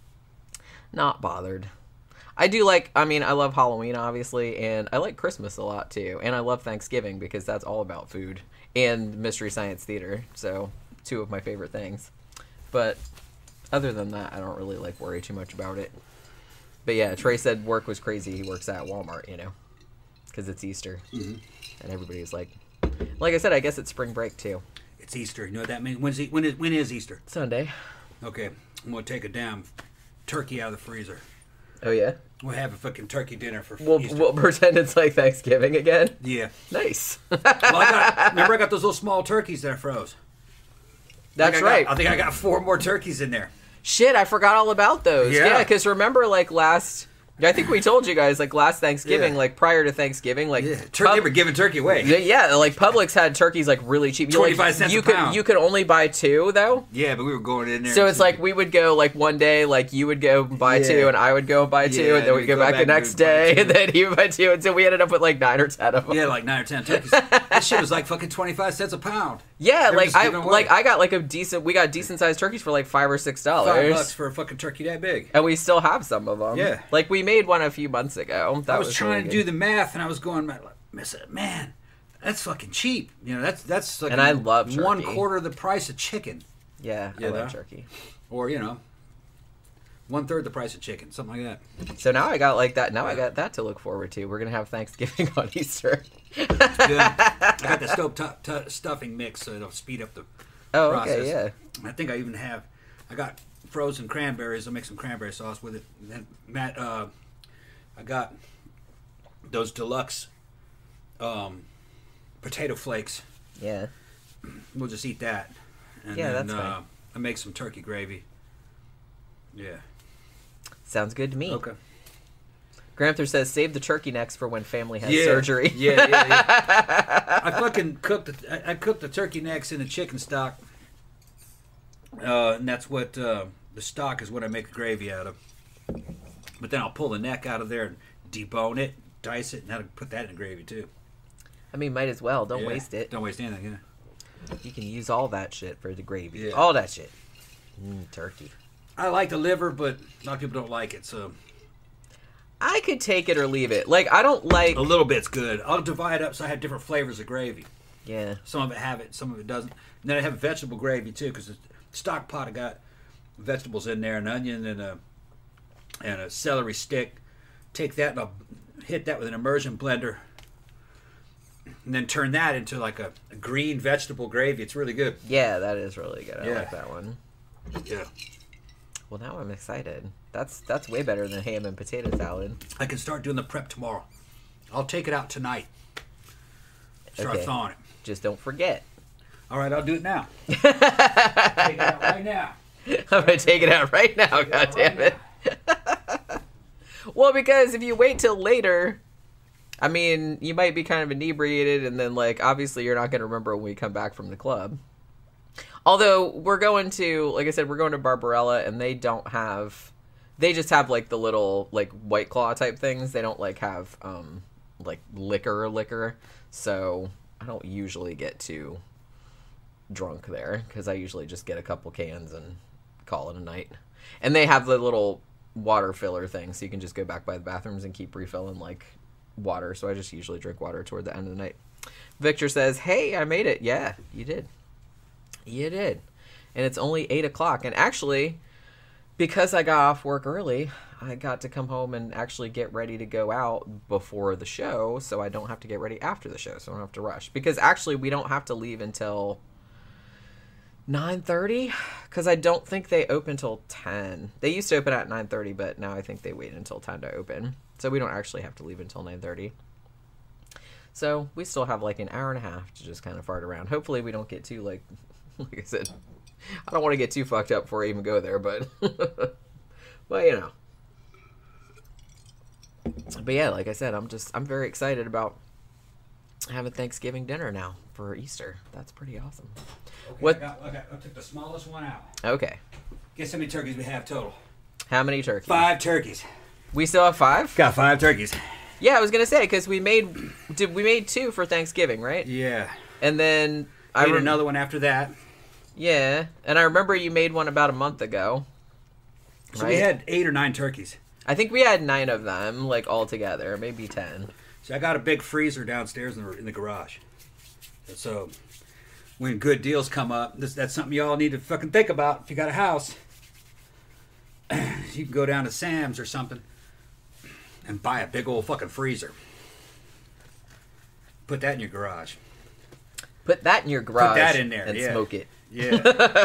Not bothered. I do like, I mean, I love Halloween, obviously, and I like Christmas a lot, too. And I love Thanksgiving, because that's all about food. And Mystery Science Theater, so two of my favorite things. But other than that, I don't really, like, worry too much about it. But yeah, Trey said work was crazy. He works at Walmart, you know, because it's Easter. Mm-hmm. And everybody's like, like I said, I guess it's spring break, too. It's Easter. You know what that means? When's, when, is, when is Easter? Sunday. Okay, I'm going to take a damn turkey out of the freezer. Oh, yeah? We'll have a fucking turkey dinner for we'll, Easter. We'll pretend it's like Thanksgiving again? Yeah. Nice. Well, I got, remember I got those little small turkeys that I froze? That's I got, right. I think I got four more turkeys in there. Shit, I forgot all about those. Yeah, because yeah, remember, like, last... I think we told you guys, like, last Thanksgiving, yeah. like, prior to Thanksgiving, like... Yeah, Tur- Pub- they were giving turkey away. Yeah, like, Publix had turkeys, like, really cheap. You, twenty-five like, cents you a could, pound. You could only buy two, though. Yeah, but we were going in there. So it's like, we would go, like, one day, like, you would go buy yeah. two, and I would go buy two, yeah, and then we'd go, go back, back the next day, and then he would buy two, until we ended up with, like, nine or ten of them. Yeah, like nine or ten turkeys. That shit was like fucking twenty-five cents a pound. Yeah, They like, I like I got, like, a decent... We got decent-sized turkeys for, like, five or six dollars. Five bucks for a fucking turkey that big. And we still have some of them. Yeah. Like, we made one a few months ago. That I was, was trying really to do the math, and I was going, I said, man, that's fucking cheap. You know, that's that's like and I love turkey. One quarter of the price of chicken. Yeah, you I know? love turkey. Or, you know, one third the price of chicken, something like that. So now I got like that. Now I got that to look forward to. We're gonna have Thanksgiving on Easter. Good. I got the stove t- t- stuffing mix, so it'll speed up the oh, process. okay, yeah. I think I even have. I got frozen cranberries. I'll make some cranberry sauce with it. And then Matt, uh, I got those deluxe um, potato flakes. Yeah. We'll just eat that. And yeah, then, that's uh, fine. I make some turkey gravy. Yeah. Sounds good to me. Okay. Gramther says, save the turkey necks for when family has yeah. surgery. Yeah, yeah, yeah. I fucking cooked the, I, I cooked the turkey necks in the chicken stock. Uh, and that's what, uh, the stock is what I make the gravy out of. But then I'll pull the neck out of there and debone it, dice it, and I'll put that in the gravy too. I mean, might as well. Don't yeah. waste it. Don't waste anything, yeah. You can use all that shit for the gravy. Yeah. All that shit. Mm, turkey. I like the liver, but a lot of people don't like it, so... I could take it or leave it. Like, I don't like... A little bit's good. I'll divide up so I have different flavors of gravy. Yeah. Some of it have it, some of it doesn't. And then I have vegetable gravy, too, because the stock pot, I got vegetables in there, an onion and a, and a celery stick. Take that and I'll hit that with an immersion blender. And then turn that into like a, a green vegetable gravy. It's really good. Yeah, that is really good. I Yeah. like that one. Yeah. Well, now I'm excited. That's that's way better than ham and potato salad. I can start doing the prep tomorrow. I'll take it out tonight. Start Okay. thawing it. Just don't forget. All right, I'll do it now. Take it out right now. I'm going to take it out right now, Take it out God damn right it. Well, because if you wait till later, I mean, you might be kind of inebriated, and then, like, obviously you're not going to remember when we come back from the club. Although, we're going to, like I said, we're going to Barbarella, and they don't have they just have like the little like White Claw type things. They don't like have um like liquor liquor. So I don't usually get too drunk there because I usually just get a couple cans and call it a night. And they have the little water filler thing, so you can just go back by the bathrooms and keep refilling like water. So I just usually drink water toward the end of the night. Victor says, "Hey, I made it." Yeah, you did. You did. And it's only eight o'clock. And actually, because I got off work early, I got to come home and actually get ready to go out before the show, so I don't have to get ready after the show, so I don't have to rush. Because actually, we don't have to leave until nine thirty, because I don't think they open till ten. They used to open at nine thirty, but now I think they wait until ten to open. So we don't actually have to leave until nine thirty. So we still have like an hour and a half to just kind of fart around. Hopefully we don't get too, like, like I said, I don't want to get too fucked up before I even go there, but, well, you know. But yeah, like I said, I'm just, I'm very excited about having Thanksgiving dinner now for Easter. That's pretty awesome. Okay, What? I, got, I, got, I took the smallest one out. Okay. Guess how many turkeys we have total? How many turkeys? Five turkeys. We still have five? Got five turkeys. Yeah, I was gonna say because we made did we made two for Thanksgiving, right? Yeah. And then I I made rem- another one after that. Yeah, and I remember you made one about a month ago. So right? we had eight or nine turkeys. I think we had nine of them, like all together, maybe ten. So I got a big freezer downstairs in the, in the garage. So when good deals come up, this, that's something y'all need to fucking think about if you got a house. You can go down to Sam's or something and buy a big old fucking freezer. Put that in your garage. Put that in your garage. Put that in there and yeah. smoke it. Yeah.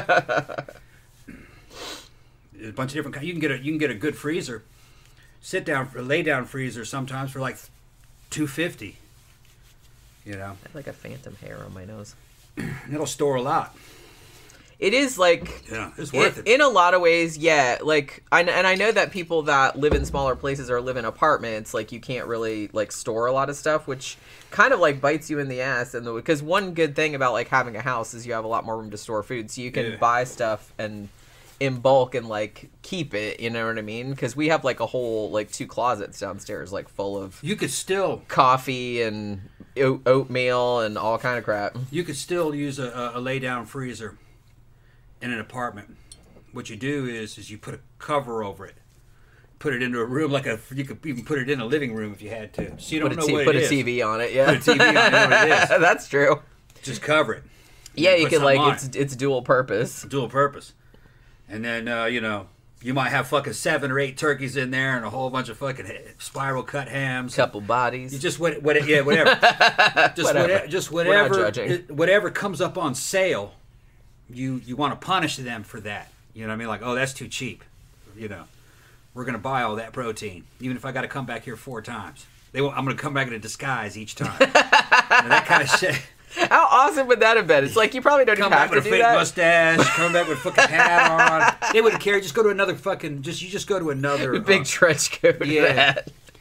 A bunch of different kinds. You can get a you can get a good freezer, sit down, lay down freezer sometimes for like two fifty. You know, I have like a phantom hair on my nose. and it'll store a lot. It is like Yeah, it's worth in, it. in a lot of ways, yeah. Like, I, and I know that people that live in smaller places or live in apartments, like, you can't really like store a lot of stuff, which kind of like bites you in the ass. And because one good thing about like having a house is you have a lot more room to store food, so you can Yeah. buy stuff and in bulk and like keep it. You know what I mean? Because we have like a whole like two closets downstairs, like full of You could still coffee and oat- oatmeal and all kind of crap. you could still use a, a, a lay down freezer in an apartment. What you do is is you put a cover over it, put it into a room like a. You could even put it in a living room if you had to. So you don't Put a, know t- what put it a is. T V on it. Yeah, Put a T V on it, you know what it is. That's true. Just cover it. Yeah, And you put can something like on it's it. it's dual purpose. Dual purpose. And then uh, you know you might have fucking seven or eight turkeys in there and a whole bunch of fucking spiral cut hams. Couple bodies. You just what, what yeah whatever. Just Whatever. whatever. Just We're not whatever. judging. it- whatever comes up on sale, you you want to punish them for that. You know what I mean? Like, oh, that's too cheap. You know, we're gonna buy all that protein, even if I got to come back here four times. They won't, I'm gonna come back in a disguise each time. You know, that kind of shit. How awesome would that have been? It's like you probably don't Come even back have to with a do fake that. mustache. Come back with a fucking hat on. They wouldn't care. Just go to another fucking. Just you just go to another. Big uh, trench coat. yeah.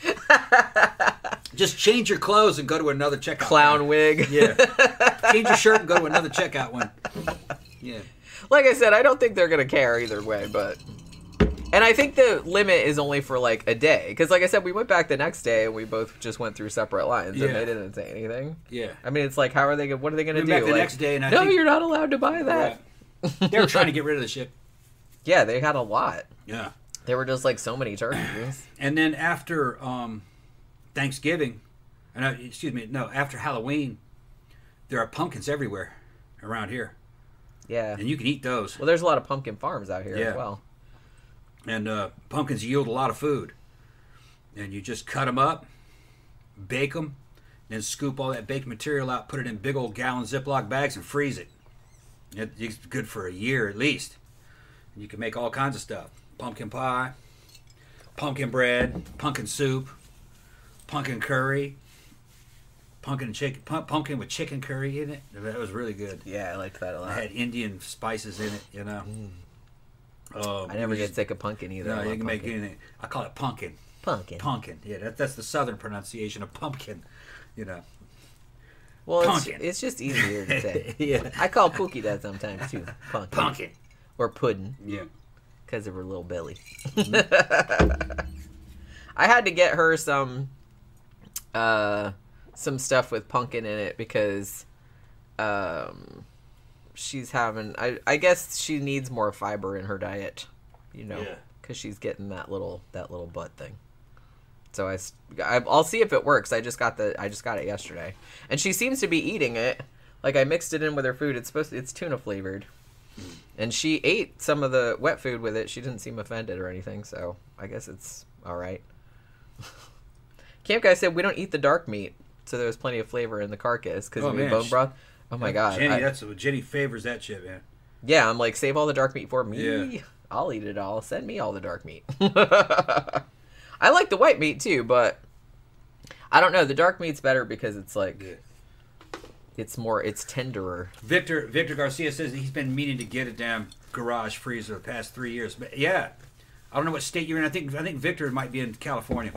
That. just change your clothes and go to another checkout. Clown one. wig. Yeah. Change your shirt and go to another checkout one. Yeah. Like I said, I don't think they're gonna care either way, but. And I think the limit is only for like a day, because like I said, we went back the next day and we both just went through separate lines, Yeah. and they didn't say anything. Yeah. I mean, it's like, how are they? What are they gonna Went do? back the Like, next day and I no, think- you're not allowed to buy that. Right. They were trying to get rid of the shit. Yeah, they had a lot. Yeah. There were just like so many turkeys. And then after um, Thanksgiving, uh, no, excuse me, no, after Halloween, there are pumpkins everywhere around here, Yeah. and you can eat those. Well, there's a lot of pumpkin farms out here Yeah. as well. And uh, pumpkins yield a lot of food. And you just cut them up, bake them, then scoop all that baked material out, put it in big old gallon Ziploc bags, and freeze it. It- It's good for a year at least. You can make all kinds of stuff: pumpkin pie, pumpkin bread, pumpkin soup, pumpkin curry, pumpkin chicken, pump, pumpkin with chicken curry in it. That was really good. Yeah, I liked that a It lot. had Indian spices in it, you know. Um, I never you get just- sick of pumpkin either. I No, you love can make pumpkin. anything. I call it pumpkin. Pumpkin. Pumpkin. Yeah, that, that's the southern pronunciation of pumpkin. You know. Well, it's, Pumpkin. it's just easier to say. Yeah. I call Pookie that sometimes too. Pumpkin. Pumpkin. Or pudding. Yeah. because of her little belly. Mm-hmm. I had to get her some, uh, some stuff with pumpkin in it because, um, she's having. I I guess she needs more fiber in her diet, you know, because yeah. she's getting that little that little butt thing. So I, I, I'll see if it works. I just got the I just got it yesterday, and she seems to be eating it. Like I mixed it in with her food. It's supposed to, it's tuna flavored, and she ate some of the wet food with it. She didn't seem offended or anything. So I guess it's all right. Camp guy said we don't eat the dark meat, so there's plenty of flavor in the carcass because oh, we bone broth. Oh my god, Jenny, I, that's Jenny favors that shit, man. Yeah, I'm like save all the dark meat for me. Yeah. I'll eat it all. Send me all the dark meat. I like the white meat too, but I don't know. The dark meat's better because it's like yeah. it's more, it's tenderer. Victor Victor Garcia says he's been meaning to get a damn garage freezer the past three years. But yeah, I don't know what state you're in. I think I think Victor might be in California.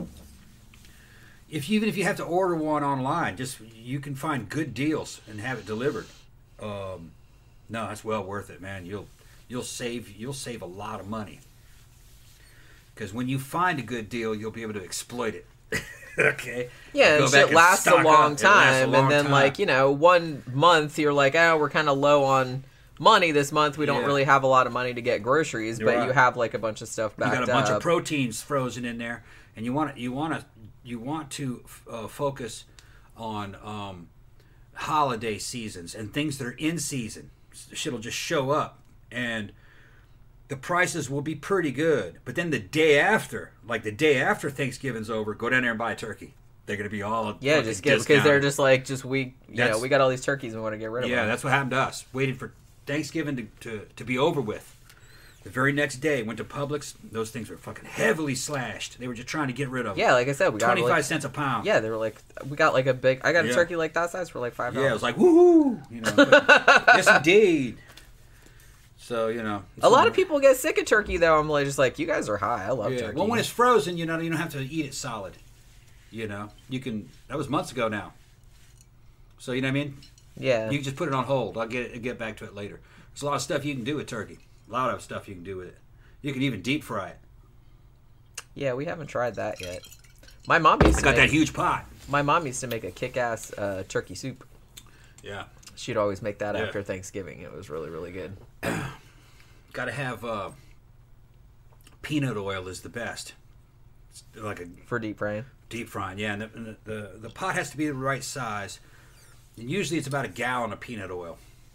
If you, even if you have to order one online, just you can find good deals and have it delivered. Um, no, that's well worth it, man. You'll you'll save you'll save a lot of money. Because when you find a good deal, you'll be able to exploit it. Okay. Yeah, Go and back it and lasts a stock long up. It lasts a time, long and then time. like you know, one month you're like, oh, we're kind of low on money this month. We don't Yeah. really have a lot of money to get groceries, You're but right. you have like a bunch of stuff You backed got a bunch up. of proteins frozen in there, and you want to you want to you want to uh, focus on um, holiday seasons and things that are in season. Shit'll just show up, and the prices will be pretty good. But then the day after, like the day after Thanksgiving's over, go down there and buy a turkey. They're going to be all yeah, fucking just get because discounted. they're just like just we you That's- know we got all these turkeys and we want to get rid of Yeah, them. that's what happened to us. Waited for Thanksgiving to, to, to be over with. The very next day, went to Publix. Those things were fucking heavily slashed. They were just trying to get rid of them. Yeah, like I said, we got twenty-five like, cents a pound. yeah, they were like we got like a big. I got a Yeah. turkey like that size for like five dollars. Yeah, it was like woohoo, you know. but- yes, indeed. So you know, a lot of people get sick of turkey though. I'm like just like you guys are high. I love Yeah. turkey. Well, when it's frozen, you know, you don't have to eat it solid. You know, you can. That was months ago now. So you know what I mean. yeah, You can just put it on hold. I'll get it, get back to it later. There's a lot of stuff you can do with turkey. A lot of stuff you can do with it. You can even deep fry it. yeah, we haven't tried that yet. My mom used I to got make, that huge pot. my mom used to make a kick-ass uh, turkey soup. Yeah. She'd always make that Yeah. after Thanksgiving. It was really really good. Got to have uh, peanut oil is the best. It's like a For deep frying. deep frying, yeah. And the, and the, the the pot has to be the right size. And usually it's about a gallon of peanut oil.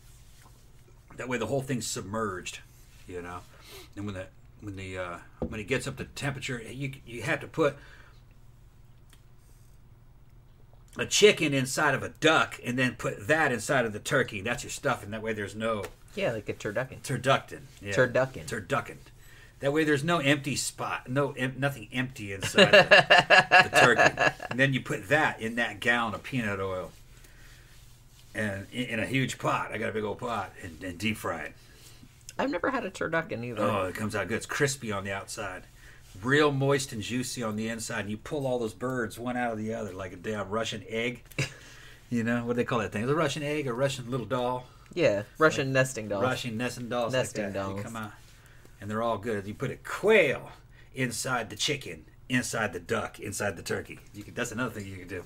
That way the whole thing's submerged, you know. And when the when the uh, when it gets up to temperature, you you have to put a chicken inside of a duck and then put that inside of the turkey. That's your stuffing. That way there's no Yeah, like a turducken. turducken. Yeah. Turducken. Turducken. That way there's no empty spot, no em- nothing empty inside the, the turkey. And then you put that in that gallon of peanut oil, and in, in a huge pot. I got a big old pot, and, and deep fry it. I've never had a turducken either. Oh, it comes out good. It's crispy on the outside, real moist and juicy on the inside. And you pull all those birds one out of the other like a damn Russian egg. You know what do they call that thing? Is it a Russian egg or Russian little doll? Yeah, Russian nesting dolls. Russian nesting dolls. Nesting like that. They dolls. come out, and they're all good. You put a quail inside the chicken, inside the duck, inside the turkey. You can, that's another thing you can do.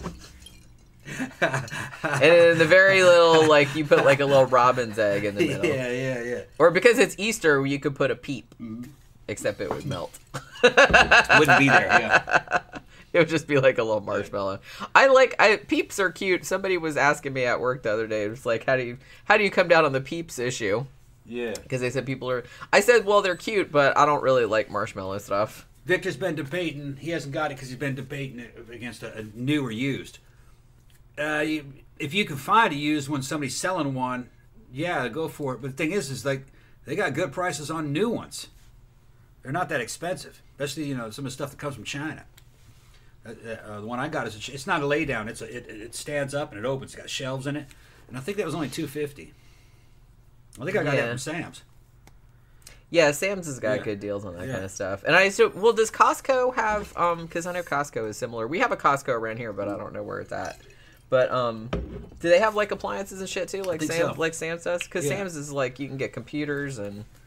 And in the very little, like, you put like a little robin's egg in the middle. Yeah, yeah, yeah. Or because it's Easter, you could put a peep. Except it would melt. Wouldn't be there. Yeah. It would just be like a little marshmallow. I like I peeps are cute. Somebody was asking me at work the other day. It was like, how do you how do you come down on the peeps issue? Yeah. Because they said people are. I said, well, they're cute, but I don't really like marshmallow stuff. Victor's been debating. He hasn't got it because he's been debating it against a, a new or used. Uh, you, if you can find a used one, somebody's selling one, yeah, go for it. But the thing is, is like they got good prices on new ones. They're not that expensive, especially you know some of the stuff that comes from China. Uh, uh, the one I got is a, it's not a lay down. It's a, it, it stands up and it opens. It's got shelves in it, and I think that was only two fifty. I think I got Yeah. that from Sam's. Yeah, Sam's has got Yeah. good deals on that Yeah. kind of stuff. And I used to, well, does Costco have, um, because I know Costco is similar. We have a Costco around here, but I don't know where it's at. But, um, do they have, like, appliances and shit, too? Like think Sam, so. like Sam's does? Because Yeah. Sam's is, like, you can get computers and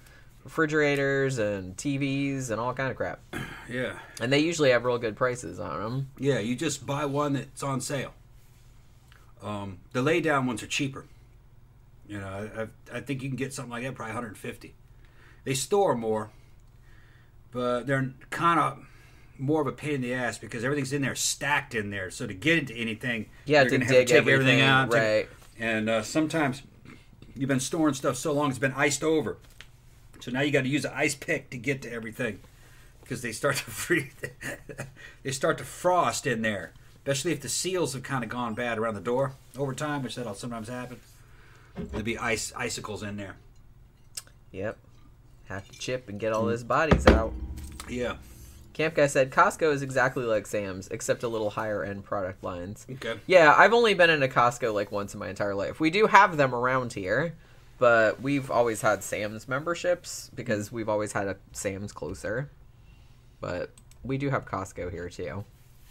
refrigerators and T Vs and all kind of crap. Yeah. And they usually have real good prices on them. Yeah, you just buy one that's on sale. Um, the lay down ones are cheaper. You know, I, I think you can get something like that probably one hundred fifty dollars. They store more, but they're kind of more of a pain in the ass because everything's in there stacked in there. So to get into anything, Yeah, you're to gonna dig have to take everything, everything out. take- right. and uh, sometimes you've been storing stuff so long it's been iced over. So now you got to use an ice pick to get to everything because they start to freeze. They start to frost in there, especially if the seals have kind of gone bad around the door over time, which that'll sometimes happen. There'll be ice icicles in there. Yep. Have to chip and get all those bodies out. Yeah. Camp Guy said Costco is exactly like Sam's, except a little higher end product lines. Okay. Yeah, I've only been in a Costco like once in my entire life. We do have them around here, but we've always had Sam's memberships because we've always had a Sam's closer. But we do have Costco here too.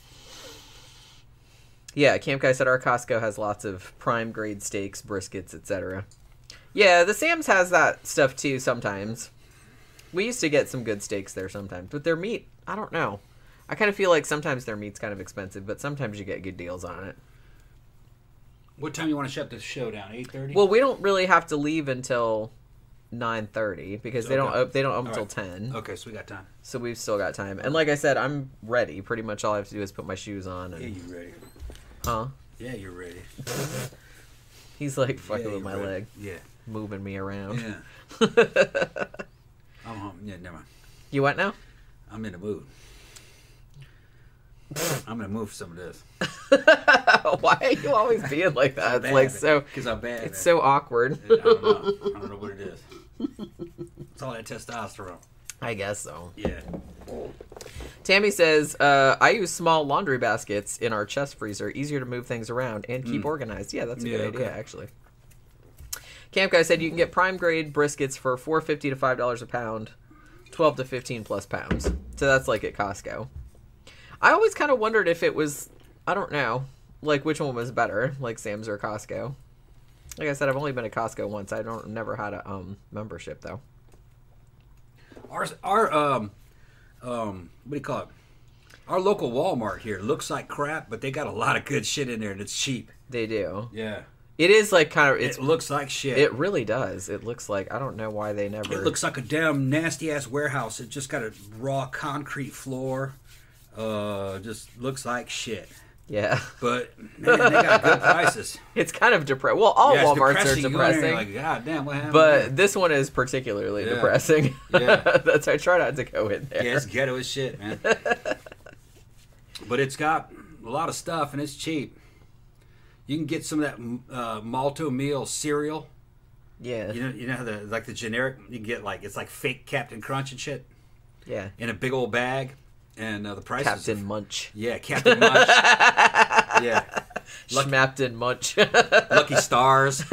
Yeah, Camp Guy said our Costco has lots of prime grade steaks, briskets, et cetera. Yeah, the Sam's has that stuff too sometimes. We used to get some good steaks there sometimes, but their meat, I don't know. I kind of feel like sometimes their meat's kind of expensive, but sometimes you get good deals on it. What time you want to shut the show down? eight thirty? Well, we don't really have to leave until nine thirty because they Okay. don't op- they don't open All until right. ten. Okay, so we got time. So we've still got time. And like I said, I'm ready. Pretty much all I have to do is put my shoes on Yeah, and you ready? huh? Yeah, you're ready. He's like fucking Yeah, with you're my ready. leg, Yeah. moving me around. Yeah. I'm home. Yeah, never mind. You what now? I'm in the mood. I'm gonna move some of this. Why are you always being like that? It's Bad like at it, so. 'cause I'm bad. It's at so awkward. it. I don't know. I don't know what it is. It's all that testosterone. I guess so. Yeah. Tammy says, uh, I use small laundry baskets in our chest freezer. Easier to move things around and keep Mm. organized. Yeah, that's a Yeah, good idea, okay. actually. Camp Guy said you can get prime grade briskets for four dollars and fifty cents to five dollars a pound, twelve to fifteen plus pounds. So that's like at Costco. I always kind of wondered if it was, I don't know, like which one was better, like Sam's or Costco. Like I said, I've only been to Costco once. I don't never had a um membership though. Our our um um what do you call it? Our local Walmart here looks like crap, but they got a lot of good shit in there and it's cheap. They do. Yeah. It is like kind of it's It looks like shit. it really does. It looks like I don't know why they never. It looks like a damn nasty ass warehouse. It just got a raw concrete floor. Uh, just looks like shit. Yeah. But man, they got good prices. It's kind of depressing. Well, all Yeah, it's Walmarts depressing. are You go in there, depressing, you're like, God damn, what happened? but there? this one is particularly Yeah. depressing. Yeah. That's why I try not to go in there. Yeah, it's ghetto as shit, man. But it's got a lot of stuff and it's cheap. You can get some of that uh, Malto meal cereal. Yeah. You know, you know how the like the generic you can get like it's like fake Captain Crunch and shit Yeah. in a big old bag, and uh, the price Captain is Munch. yeah Captain Munch. Yeah, Lucky- Schmapton Munch. Lucky Stars.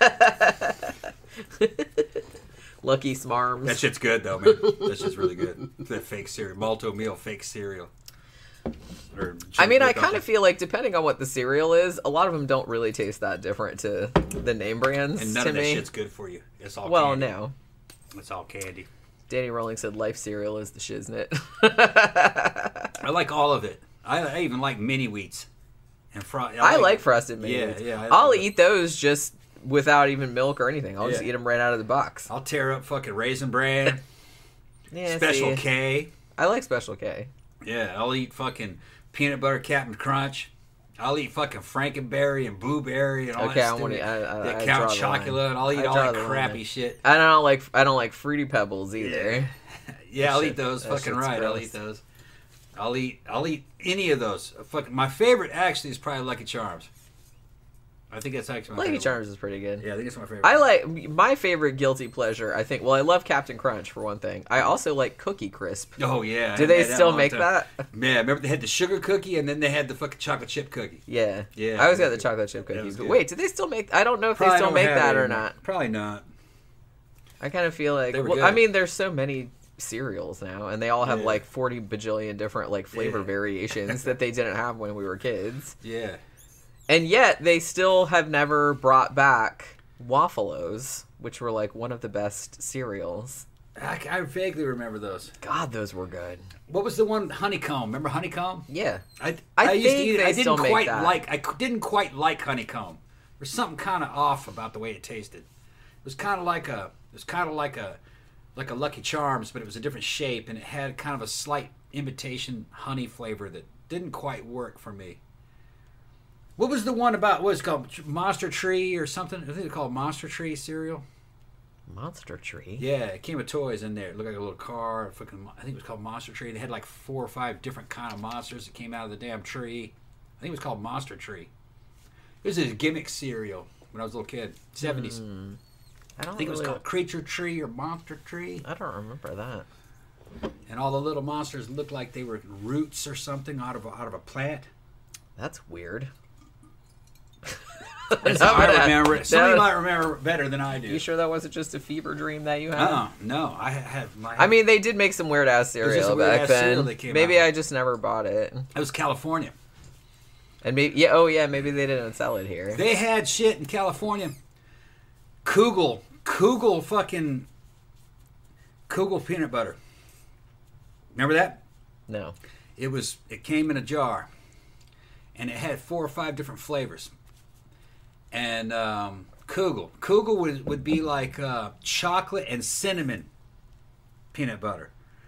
Lucky Smarms. That shit's good though, man. That shit's really good. That fake cereal, Malto meal fake cereal. Or I mean, I Jim- kind of feel like depending on what the cereal is, a lot of them don't really taste that different to the name brands. and none to of that me. shit's good for you. It's all Well, candy. no. It's all candy. Danny Rowling said life cereal is the shiznit. I like all of it. I, I even like mini wheats and fro- I like frosted mini Yeah, wheats. yeah, I I'll like it. eat those just without even milk or anything. I'll just Yeah. eat them right out of the box. I'll tear up fucking Raisin Bran, Yeah, Special see, K. I like Special K. Yeah, I'll eat fucking peanut butter Captain Crunch. I'll eat fucking Frankenberry and Blueberry and all Okay, that I wanna- stupid- I- I- that I Count draw the line. Chocula, and I'll eat I all draw that the line. crappy shit. I don't like I don't like Fruity Pebbles either. Yeah, I'll Shit, eat those. that Fucking shit's right, I'll gross. eat those. I'll eat. I'll eat any of those. Fucking my favorite actually is probably Lucky Charms. I think that's actually my Lucky favorite. Charms is pretty good. Yeah, I think it's my favorite. I like my favorite guilty pleasure. I think. Well, I love Captain Crunch for one thing. I also like Cookie Crisp. Oh yeah. Do I they had that still a long make time. that? Yeah, remember they had the sugar cookie and then they had the fucking chocolate chip cookie. Yeah. Yeah, I always got that the was chocolate chip good. That cookies. was But good. wait, do they still make? I don't know if Probably they still don't make have that it or anymore. not. Probably not. I kind of feel like. They were Well, good. I mean, there's so many cereals now, and they all have Yeah. like forty bajillion different like flavor Yeah. variations that they didn't have when we were kids. Yeah. And yet they still have never brought back Waffle-Os, which were like one of the best cereals. I, I vaguely remember those. God, those were good. What was the one? Honeycomb. Remember honeycomb? Yeah. I I I, used to think eat it. they I didn't still make quite that. like. I c- didn't quite like honeycomb. There's something kind of off about the way it tasted. It was kind of like a. It was kind of like a, like a Lucky Charms, but it was a different shape, and it had kind of a slight imitation honey flavor that didn't quite work for me. What was the one about? What was it called? Monster Tree or something? I think it's called Monster Tree cereal. Monster Tree. Yeah, it came with toys in there. It looked like a little car. Fucking, I think it was called Monster Tree. They had like four or five different kind of monsters that came out of the damn tree. I think it was called Monster Tree. It was a gimmick cereal when I was a little kid. seventies. Mm, I don't I think it was really- called Creature Tree or Monster Tree. I don't remember that. And all the little monsters looked like they were roots or something out of a, out of a plant. That's weird. That's That how I would- remember it. Somebody that- might remember it better than I do. You sure that wasn't just a fever dream that you had? Uh-uh. No, I have. My, I mean, they did make some weird ass was just a cereal weird back ass then. cereal that came Maybe out. I just never bought it. it was California. And maybe yeah, oh yeah, maybe they didn't sell it here. They had shit in California. Kugel, Kugel, fucking Kugel peanut butter. Remember that? No. It was. It came in a jar, and it had four or five different flavors. And um, Kugel, Kugel would would be like uh, chocolate and cinnamon peanut butter.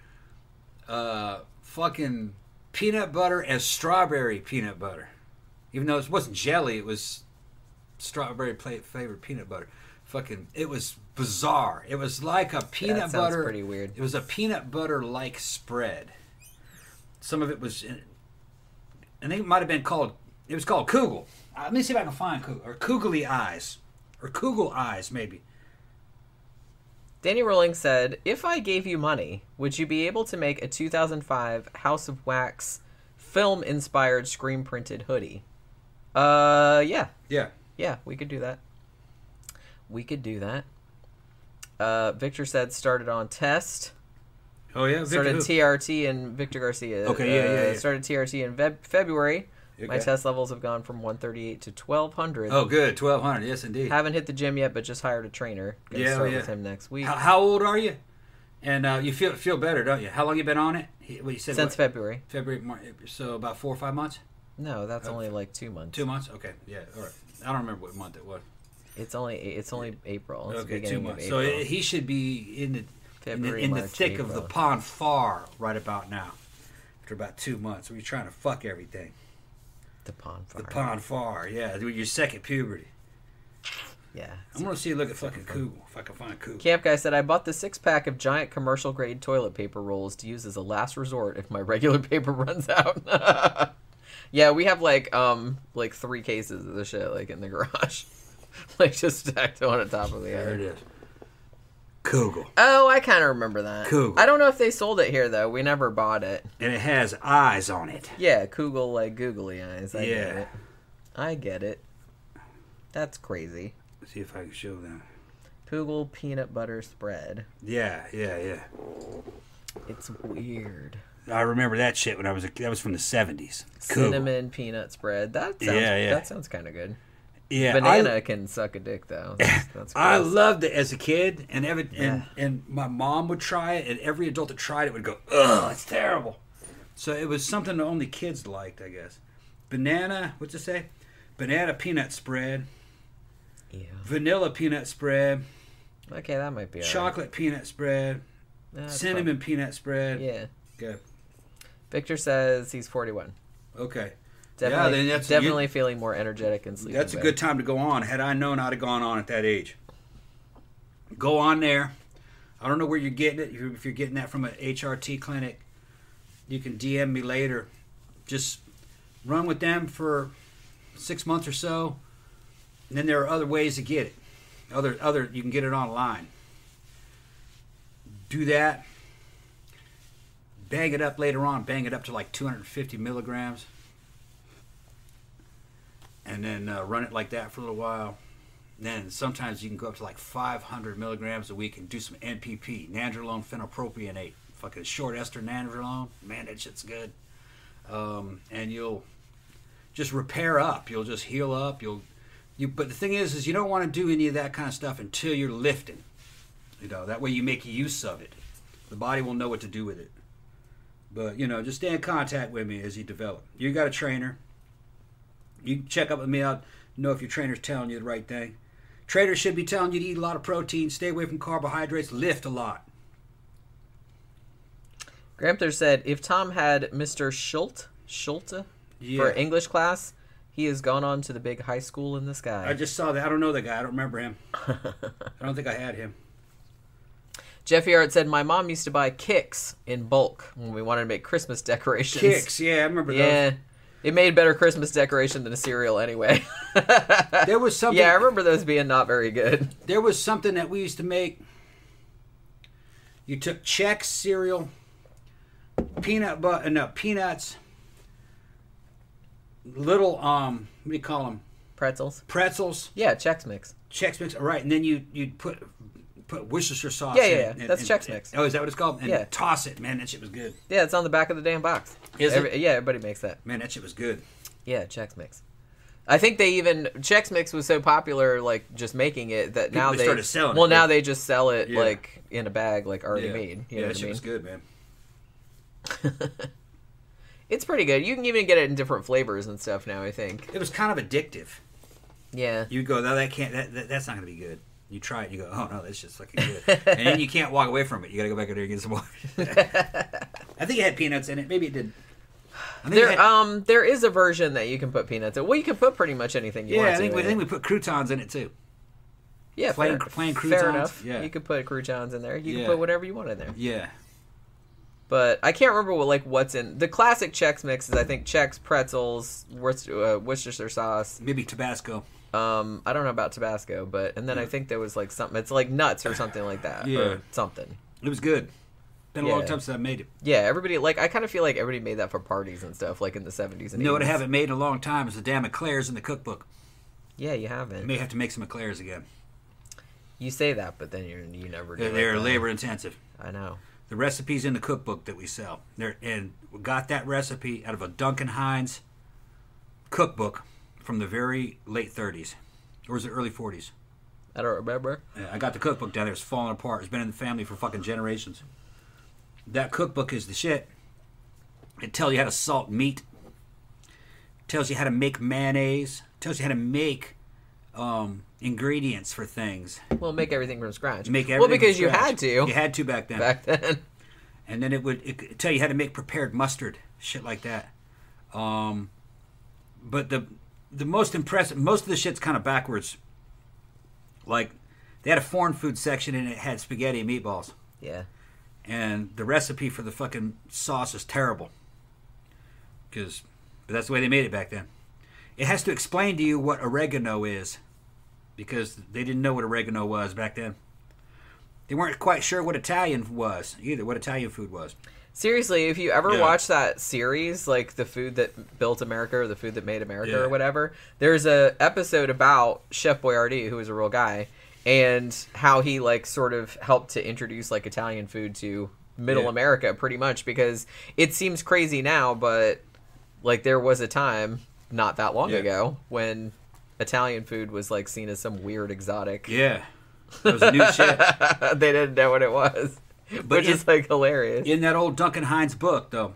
Uh, fucking peanut butter and strawberry peanut butter. Even though it wasn't jelly, it was strawberry pla- flavored peanut butter. Fucking, it was bizarre. It was like a peanut That sounds butter. pretty weird. It was a peanut butter like spread. Some of it was, in, I think it might have been called. It was called Kugel. Uh, let me see if I can find Kugel or Kugely eyes or Kugel eyes maybe. Danny Rolling said, "If I gave you money, would you be able to make a two thousand five House of Wax film-inspired screen-printed hoodie?" Uh, yeah. Yeah. Yeah, we could do that. We could do that. Uh, Victor said started on test. Oh yeah. Victor Started who? T R T and Victor Garcia. Okay, yeah, uh, yeah, yeah. Started T R T in Feb- February. My Okay. test levels have gone from one thirty-eight to twelve hundred. Oh, good. twelve hundred. Yes, indeed. Haven't hit the gym yet, but just hired a trainer. Gonna Yeah, start yeah. with him next week. How, how old are you? And uh, you feel feel better, don't you? How long you been on it? He- What you said? Since what? February. February, March, so about four or five months. No, that's Uh, only like two months. Two months. Okay. Yeah. All right. I don't remember what month it was. It's only it's only April. It's the Okay, two beginning months. of So April. it, he should be in the in the, February, in the March, thick of the April. pond far right about now. After about two months, we're trying to fuck everything. The pond fire. The pond far, yeah. With your second puberty. Yeah. I'm gonna see. Look at fucking Kugel if I can find Kugel. Camp guy said, "I bought the six pack of giant commercial grade toilet paper rolls to use as a last resort if my regular paper runs out." Yeah, we have like um like three cases of the shit like in the garage, like just stacked one on top of the There other. it is. Kugel, Oh, I kind of remember that. Kugel. I don't know if they sold it here though. We never bought it. and it has eyes on it. Yeah, Kugel like googly eyes. I get Yeah. it. I get it. That's crazy. Let's see if I can show them. Kugel peanut butter spread. Yeah, yeah, yeah. It's weird. I remember that shit when I was a, that was from the seventies. Cinnamon peanut spread. That sounds, Yeah, yeah. That sounds kind of good. Yeah, Banana I, can suck a dick though. That's, that's I gross. loved it as a kid, and every, and Yeah. and my mom would try it, and every adult that tried it would go, "Ugh, it's terrible." So it was something that only kids liked, I guess. Banana, what's it say? Banana peanut spread, Yeah. vanilla peanut spread, Okay, that might be all right. chocolate peanut spread, That's cinnamon peanut spread. fine. Yeah. Good. Victor says he's forty-one. Okay. Definitely, then that's- definitely feeling more energetic and sleeping. That's a better. good time to go on. Had I known, I'd have gone on at that age. Go on there. I don't know where you're getting it. If you're, if you're getting that from an H R T clinic, you can D M me later. Just run with them for six months or so, and then there are other ways to get it. Other, other, you can get it online. Do that. Bang it up later on. Bang it up to like two hundred fifty milligrams. And then uh, run it like that for a little while. And then sometimes you can go up to like five hundred milligrams a week and do some N P P, nandrolone phenylpropionate, fucking short ester nandrolone. Man, that shit's good. Um, and you'll just repair up. You'll just heal up. You'll, you. But the thing is, is you don't want to do any of that kind of stuff until you're lifting. You know, that way you make use of it. The body will know what to do with it. But, you know, just stay in contact with me as you develop. You got a trainer. You can check up with me out, know if your trainer's telling you the right thing. Trainers should be telling you to eat a lot of protein, stay away from carbohydrates, lift a lot. Grampter said, if Tom had Mister Schulte, Schulte Yeah. for English class, he has gone on to the big high school in the sky. I just saw that. I don't know that guy. I don't remember him. I don't think I had him. Jeffy Art said, my mom used to buy Kicks in bulk when we wanted to make Christmas decorations. Kicks, yeah, I remember Yeah. those. It made better Christmas decoration than a cereal anyway. There was something. Yeah, I remember those being not very good. There was something that we used to make. You took Chex cereal, peanut butter, no peanuts, little um, what do you call them? Pretzels. Pretzels, Yeah, Chex Mix. Chex Mix, right? And then you you put put Worcestershire sauce. Yeah, in yeah, it yeah. and- That's and- Chex Mix. Oh, is that what it's called? And Yeah. toss it, man. That shit was good. Yeah, it's on the back of the damn box. Is it? Every, yeah, everybody makes that. Man, that shit was good. Yeah, Chex Mix. I think they even Chex Mix was so popular, like just making it that now People they started selling it, well now yeah. they just sell it Yeah. like in a bag, like already yeah, made. You yeah, know that what I shit mean? was good, man. It's pretty good. You can even get it in different flavors and stuff now, I think. It was kind of addictive. Yeah. You go, no, that can't. That, that that's not going to be good. You try it, you go, oh no, that's just fucking good, and then you can't walk away from it. You got to go back in there and get some more. I think it had peanuts in it. Maybe it did. I think There, it had, um, there is a version that you can put peanuts in. Well, you can put pretty much anything you yeah, want I think to we, I in think it. we put croutons in it too. Yeah, plain- fair, plain fair croutons, enough. yeah. You could put croutons in there. You Yeah. can put whatever you want in there. Yeah, But I can't remember what like what's in the classic Chex Mix is I think Chex, pretzels, Worcester, uh, Worcestershire sauce. maybe Tabasco. Um, I don't know about Tabasco, but and then I think there was like something. It's like nuts or something like that. Yeah. or something. It was good. Been a long Yeah. time since I made it. Yeah, everybody like I kind of feel like everybody made that for parties and stuff, like in the seventies and You know what I eighties. haven't made in a long time is the damn eclairs in the cookbook. Yeah, you I haven't. may have to make some eclairs again. You say that, but then you you never do. They're, it, they're though. labor intensive. I know. The recipe's in the cookbook that we sell. There and we got that recipe out of a Duncan Hines cookbook from the very late thirties, or was it early forties? I don't remember. Yeah, I got the cookbook down there. It's falling apart. It's been in the family for fucking generations. That cookbook is the shit. It tells you how to salt meat. Tells you how to make mayonnaise. Tells you how to make um, ingredients for things. Well, make everything from scratch. Make everything well, because from you scratch. had to You had to back then. back then. And then it would it could tell you how to make prepared mustard, shit like that. Um, but the the most impressive, most of the shit's kind of backwards. Like they had a foreign food section and it had spaghetti and meatballs, Yeah. and the recipe for the fucking sauce is terrible. Because, but that's the way they made it back then. It has to explain to you what oregano is, because they didn't know what oregano was back then. They weren't quite sure what Italian was either, what Italian food was. Seriously, if you ever Yeah. watch that series, like The Food That Built America or The Food That Made America Yeah. or whatever, there's a episode about Chef Boyardee, who was a real guy, and how he like sort of helped to introduce like Italian food to middle Yeah. America pretty much, because it seems crazy now, but like there was a time not that long Yeah. ago when Italian food was like seen as some weird exotic. Yeah. That was new shit. They didn't know what it was. But Which in- is like hilarious. In that old Duncan Hines book, though,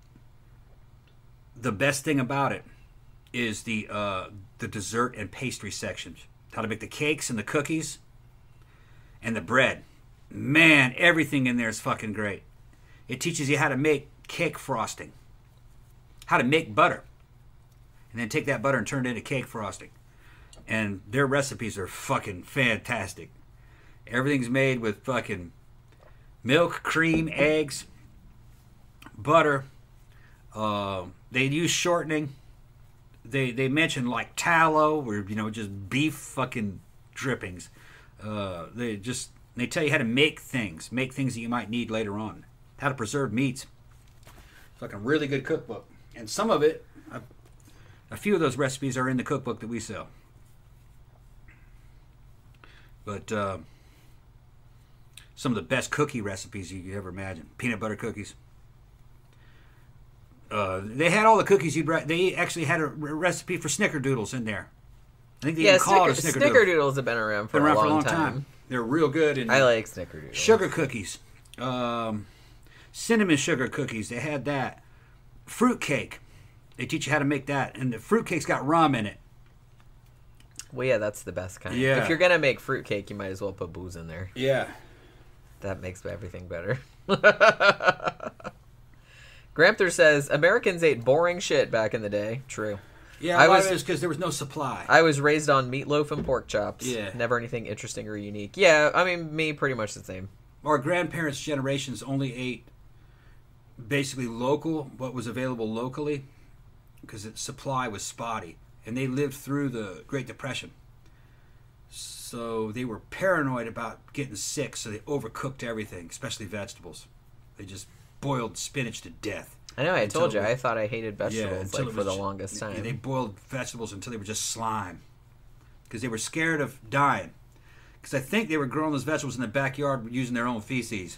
the best thing about it is the uh, the dessert and pastry sections. How to make the cakes and the cookies and the bread. Man, everything in there is fucking great. It teaches you how to make cake frosting, how to make butter, and then take that butter and turn it into cake frosting. And their recipes are fucking fantastic. Everything's made with fucking milk, cream, eggs, butter. Uh, they use shortening. They they mention like tallow or you know just beef fucking drippings. Uh, they just they tell you how to make things, make things that you might need later on. How to preserve meats. It's like a really good cookbook, and some of it, a, a few of those recipes are in the cookbook that we sell. But uh, some of the best cookie recipes you could ever imagine. Peanut butter cookies. Uh, they had all the cookies you'd. Re- they actually had a re- recipe for snickerdoodles in there. I think they Yeah, even call snicker, it a snickerdoodle. snickerdoodles have been around for, Been around a, long for a long time. time. They're real good. And I like Snickerdoodle. Sugar cookies. Um, cinnamon sugar cookies. They had that. Fruit cake. They teach you how to make that. And the fruit cake's got rum in it. Well, yeah, that's the best kind. Yeah. If you're going to make fruitcake, you might as well put booze in there. Yeah. That makes everything better. Gramther says, Americans ate boring shit back in the day. True. Yeah, I a lot was- of it is because there was no supply. I was raised on meatloaf and pork chops. Yeah. Never anything interesting or unique. Yeah, I mean, me, pretty much the same. Our grandparents' generations only ate basically local, what was available locally, because its supply was spotty. And they lived through the Great Depression. So they were paranoid about getting sick, so they overcooked everything, especially vegetables. They just boiled spinach to death. I know, I Until told you, it- I thought I hated Yeah, vegetables until like it for was- the longest yeah, time. they boiled vegetables until they were just slime. Because they were scared of dying. Because I think they were growing those vegetables in the backyard using their own feces.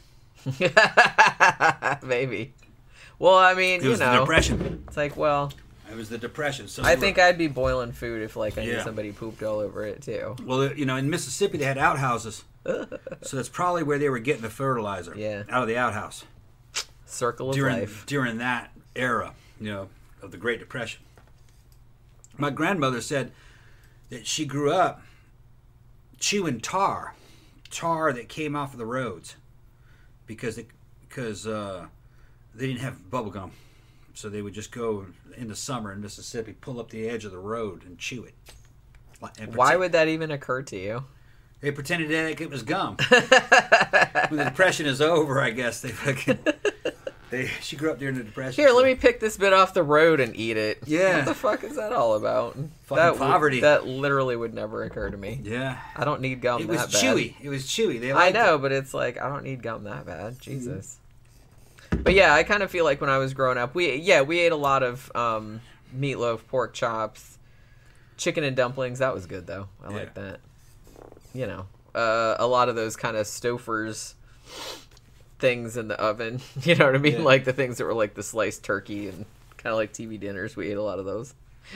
Maybe. Well, I mean, It you was the know, Depression. it's like, well, It was the Depression. So I they think were- I'd be boiling food if, like, I knew Yeah. somebody pooped all over it, too. Well, you know, in Mississippi they had outhouses. So that's probably where they were getting the fertilizer. Yeah. Out of the outhouse. Circle of during life. during that era, you know, of the Great Depression. My grandmother said that she grew up chewing tar, tar that came off of the roads, because it, because uh, they didn't have bubble gum, so they would just go in the summer in Mississippi, pull up the edge of the road and chew it. And Why pretend- would that even occur to you? they pretended that it was gum? When the Depression is over, I guess they fucking. They, she grew up during the Depression. Here, so- let me pick this bit off the road and eat it. Yeah. What the fuck is that all about? Fucking that would- poverty. that literally would never occur to me. Yeah. I don't need gum It was that bad. chewy. It was chewy. They I liked know, it. but it's like I don't need gum that bad. Jesus. But yeah, I kind of feel like when I was growing up, we yeah we ate a lot of um, meatloaf, pork chops, chicken and dumplings. That was good though. I Yeah. like that. You know, uh, a lot of those kind of Stouffer's things in the oven. You know what I mean? Yeah. Like the things that were like the sliced turkey and kind of like T V dinners. We ate a lot of those.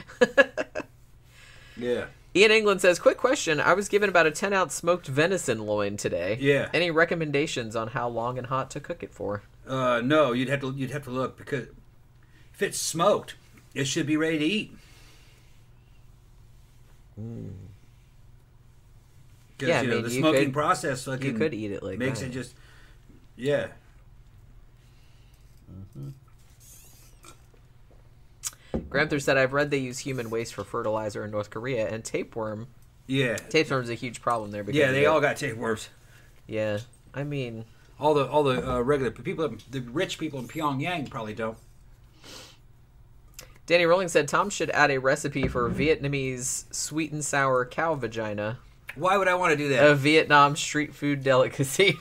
Yeah. Ian England says, quick question. I was given about a ten ounce smoked venison loin today. Yeah. Any recommendations on how long and hot to cook it for? Uh, no, you'd have to you'd have to look, because if it's smoked, it should be ready to eat. Because Yeah, I you know mean, the you smoking could- process You fucking could eat it like makes that. it just yeah. Gramther said, I've read they use human waste for fertilizer in North Korea, and tapeworm. Yeah. Tapeworm is a huge problem there. Because Yeah, of they it. all got tapeworms. Yeah, I mean, All the all the uh, regular people, the rich people in Pyongyang probably don't. Danny Rowling said Tom should add a recipe for Vietnamese sweet and sour cow vagina, Why would I want to do that? a Vietnam street food delicacy.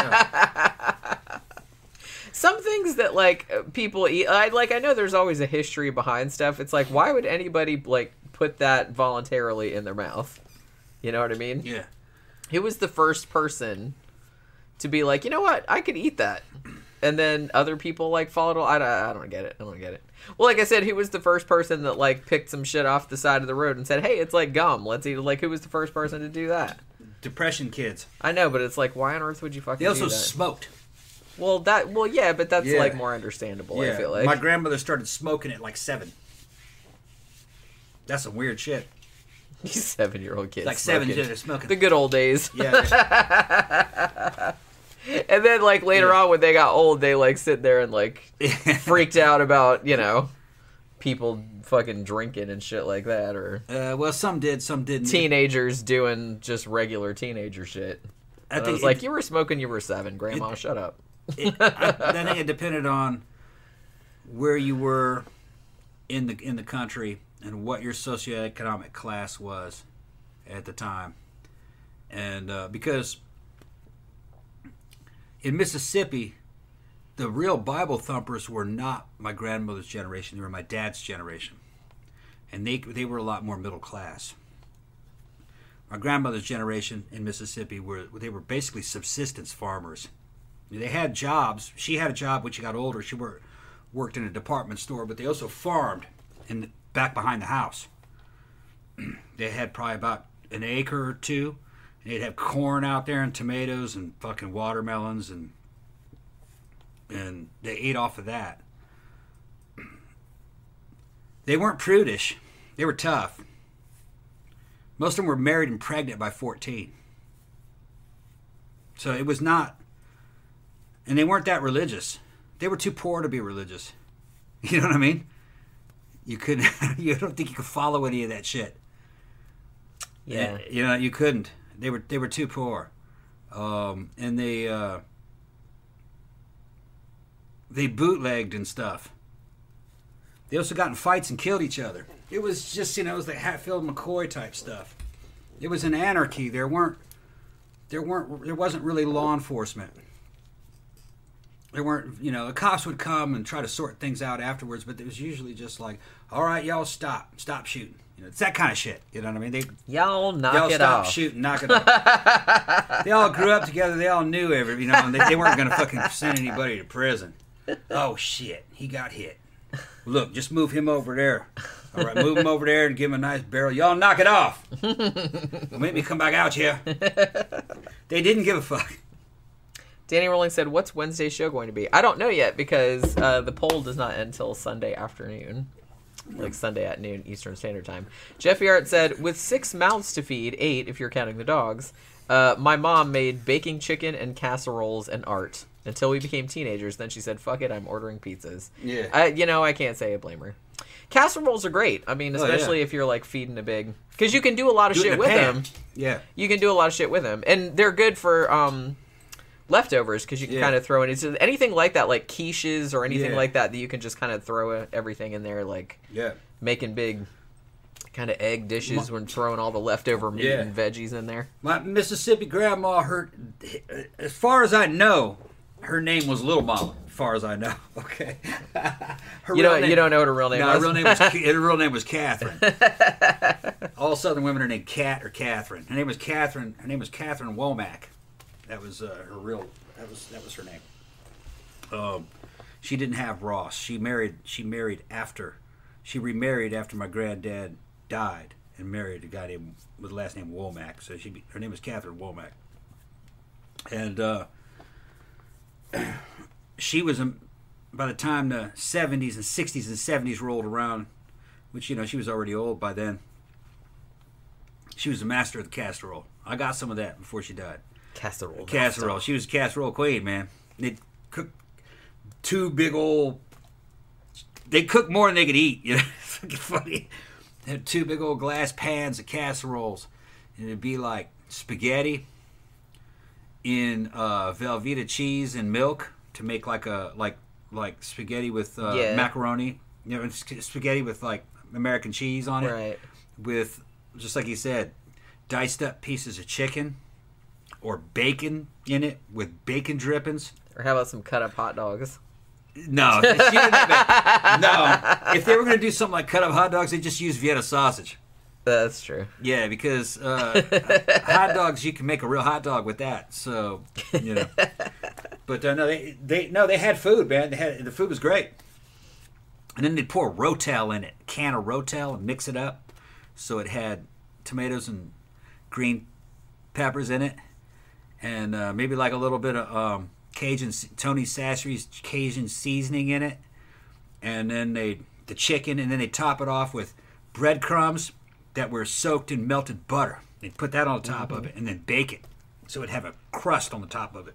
Some things that like people eat, I like. I know there's always a history behind stuff. It's like, why would anybody like put that voluntarily in their mouth? You know what I mean? Yeah. Who was the first person to be like, you know what, I could eat that, and then other people like followed. I don't, I don't get it. I don't get it. Well, like I said, who was the first person that like picked some shit off the side of the road and said, hey, it's like gum, let's eat it? Like, who was the first person to do that? Depression kids. I know, but it's like, why on earth would you fucking They also do that? smoked. Well, that well, yeah, but that's Yeah. like more understandable. I feel like My grandmother started smoking at like seven. That's some weird shit. these seven-year-old kids, Like seven, smoking. yeah, they're smoking. The good old days. Yeah. And then like later Yeah. on when they got old, they like sit there and like freaked out about, you know, people fucking drinking and shit like that, or Uh, well, some did, some didn't. teenagers doing just regular teenager shit. I And I, think was it- like, you were smoking, you were seven, Grandma. Shut up. it, I, I think it depended on where you were in the in the country and what your socioeconomic class was at the time, and uh, because in Mississippi, the real Bible thumpers were not my grandmother's generation; they were my dad's generation, and they they were a lot more middle class. My grandmother's generation in Mississippi were they were basically subsistence farmers. They had jobs. She had a job when she got older. She worked worked in a department store, but they also farmed in the, back behind the house. They had probably about an acre or two, And they'd have corn out there and tomatoes and fucking watermelons and and they ate off of that. They weren't prudish. They were tough. Most of them were married and pregnant by fourteen. So it was not... And they weren't that religious. They were too poor to be religious. You know what I mean? You couldn't... You don't think you could follow any of that shit. Yeah. And, you know, you couldn't. They were they were too poor. Um, and they... Uh, they bootlegged and stuff. They also got in fights and killed each other. It was just, you know, it was like Hatfield McCoy type stuff. It was an anarchy. There weren't, there weren't, there wasn't really law enforcement. There weren't, you know, the cops would come and try to sort things out afterwards, but it was usually just like, all right, y'all stop, stop shooting. You know, it's that kind of shit. You know what I mean? They y'all knock y'all it stop off. shooting, knock it off. They all grew up together. They all knew every, you know, and they, they weren't going to fucking send anybody to prison. Oh shit, he got hit. Look, just move him over there. All right, move him over there and give him a nice barrel. Y'all knock it off. Well, make me come back out here. They didn't give a fuck. Danny Rolling said, what's Wednesday's show going to be? I don't know yet because uh, the poll does not end until Sunday afternoon. Like Sunday at noon Eastern Standard Time. Jeffy Art said, with six mouths to feed, eight if you're counting the dogs, uh, my mom made baking chicken and casseroles and art. Until we became teenagers, then she said, fuck it, I'm ordering pizzas. Yeah. I, you know, I can't say I blame her. Casseroles are great. I mean, especially oh, yeah. if you're, like, feeding a big... Because you can do a lot of do shit with pan. them. Yeah. You can do a lot of shit with them. And they're good for um, leftovers, because you can yeah. kind of throw in... It's anything like that, like quiches or anything yeah. like that, that you can just kind of throw everything in there, like yeah. making big kind of egg dishes when throwing all the leftover meat yeah. and veggies in there. My Mississippi grandma, her, as far as I know... Her name was Little Mama, as far as I know. Okay. Her you don't name, you don't know what her real name no, was? her real name was her real name was Catherine. All Southern women are named Cat or Catherine. Her name was Catherine. Her name was Catherine Womack. That was uh, her real. That was that was her name. Um, she didn't have Ross. She married. She married after. She remarried after my granddad died and married a guy named with the last name Womack. So she her name was Catherine Womack. And. Uh, She was, um, by the time the seventies and sixties and seventies rolled around, which, you know, she was already old by then, she was a master of the casserole. I got some of that before she died. Casserole. Casserole. She was a casserole queen, man. They'd cook two big old... They cooked more than they could eat. You know, it's fucking funny. They had two big old glass pans of casseroles. And it'd be like spaghetti... in uh, Velveeta cheese and milk to make like a like like spaghetti with uh, yeah. macaroni, you know, spaghetti with like American cheese on it, right? With just like you said, diced up pieces of chicken or bacon in it with bacon drippings. Or how about some cut up hot dogs? No, she didn't have that. No, if they were going to do something like cut up hot dogs, they just use Vienna sausage. That's true. Yeah, because uh, hot dogs, you can make a real hot dog with that. So, you know. But uh, no, they they no, they had food, man. They had the food was great. And then they'd pour Rotel in it, a can of Rotel, and mix it up, so it had tomatoes and green peppers in it, and uh, maybe like a little bit of um, Cajun Tony Chachere's Cajun seasoning in it, and then they the chicken, and then they top it off with breadcrumbs that were soaked in melted butter. They'd put that on the top mm-hmm. of it and then bake it. So it'd have a crust on the top of it.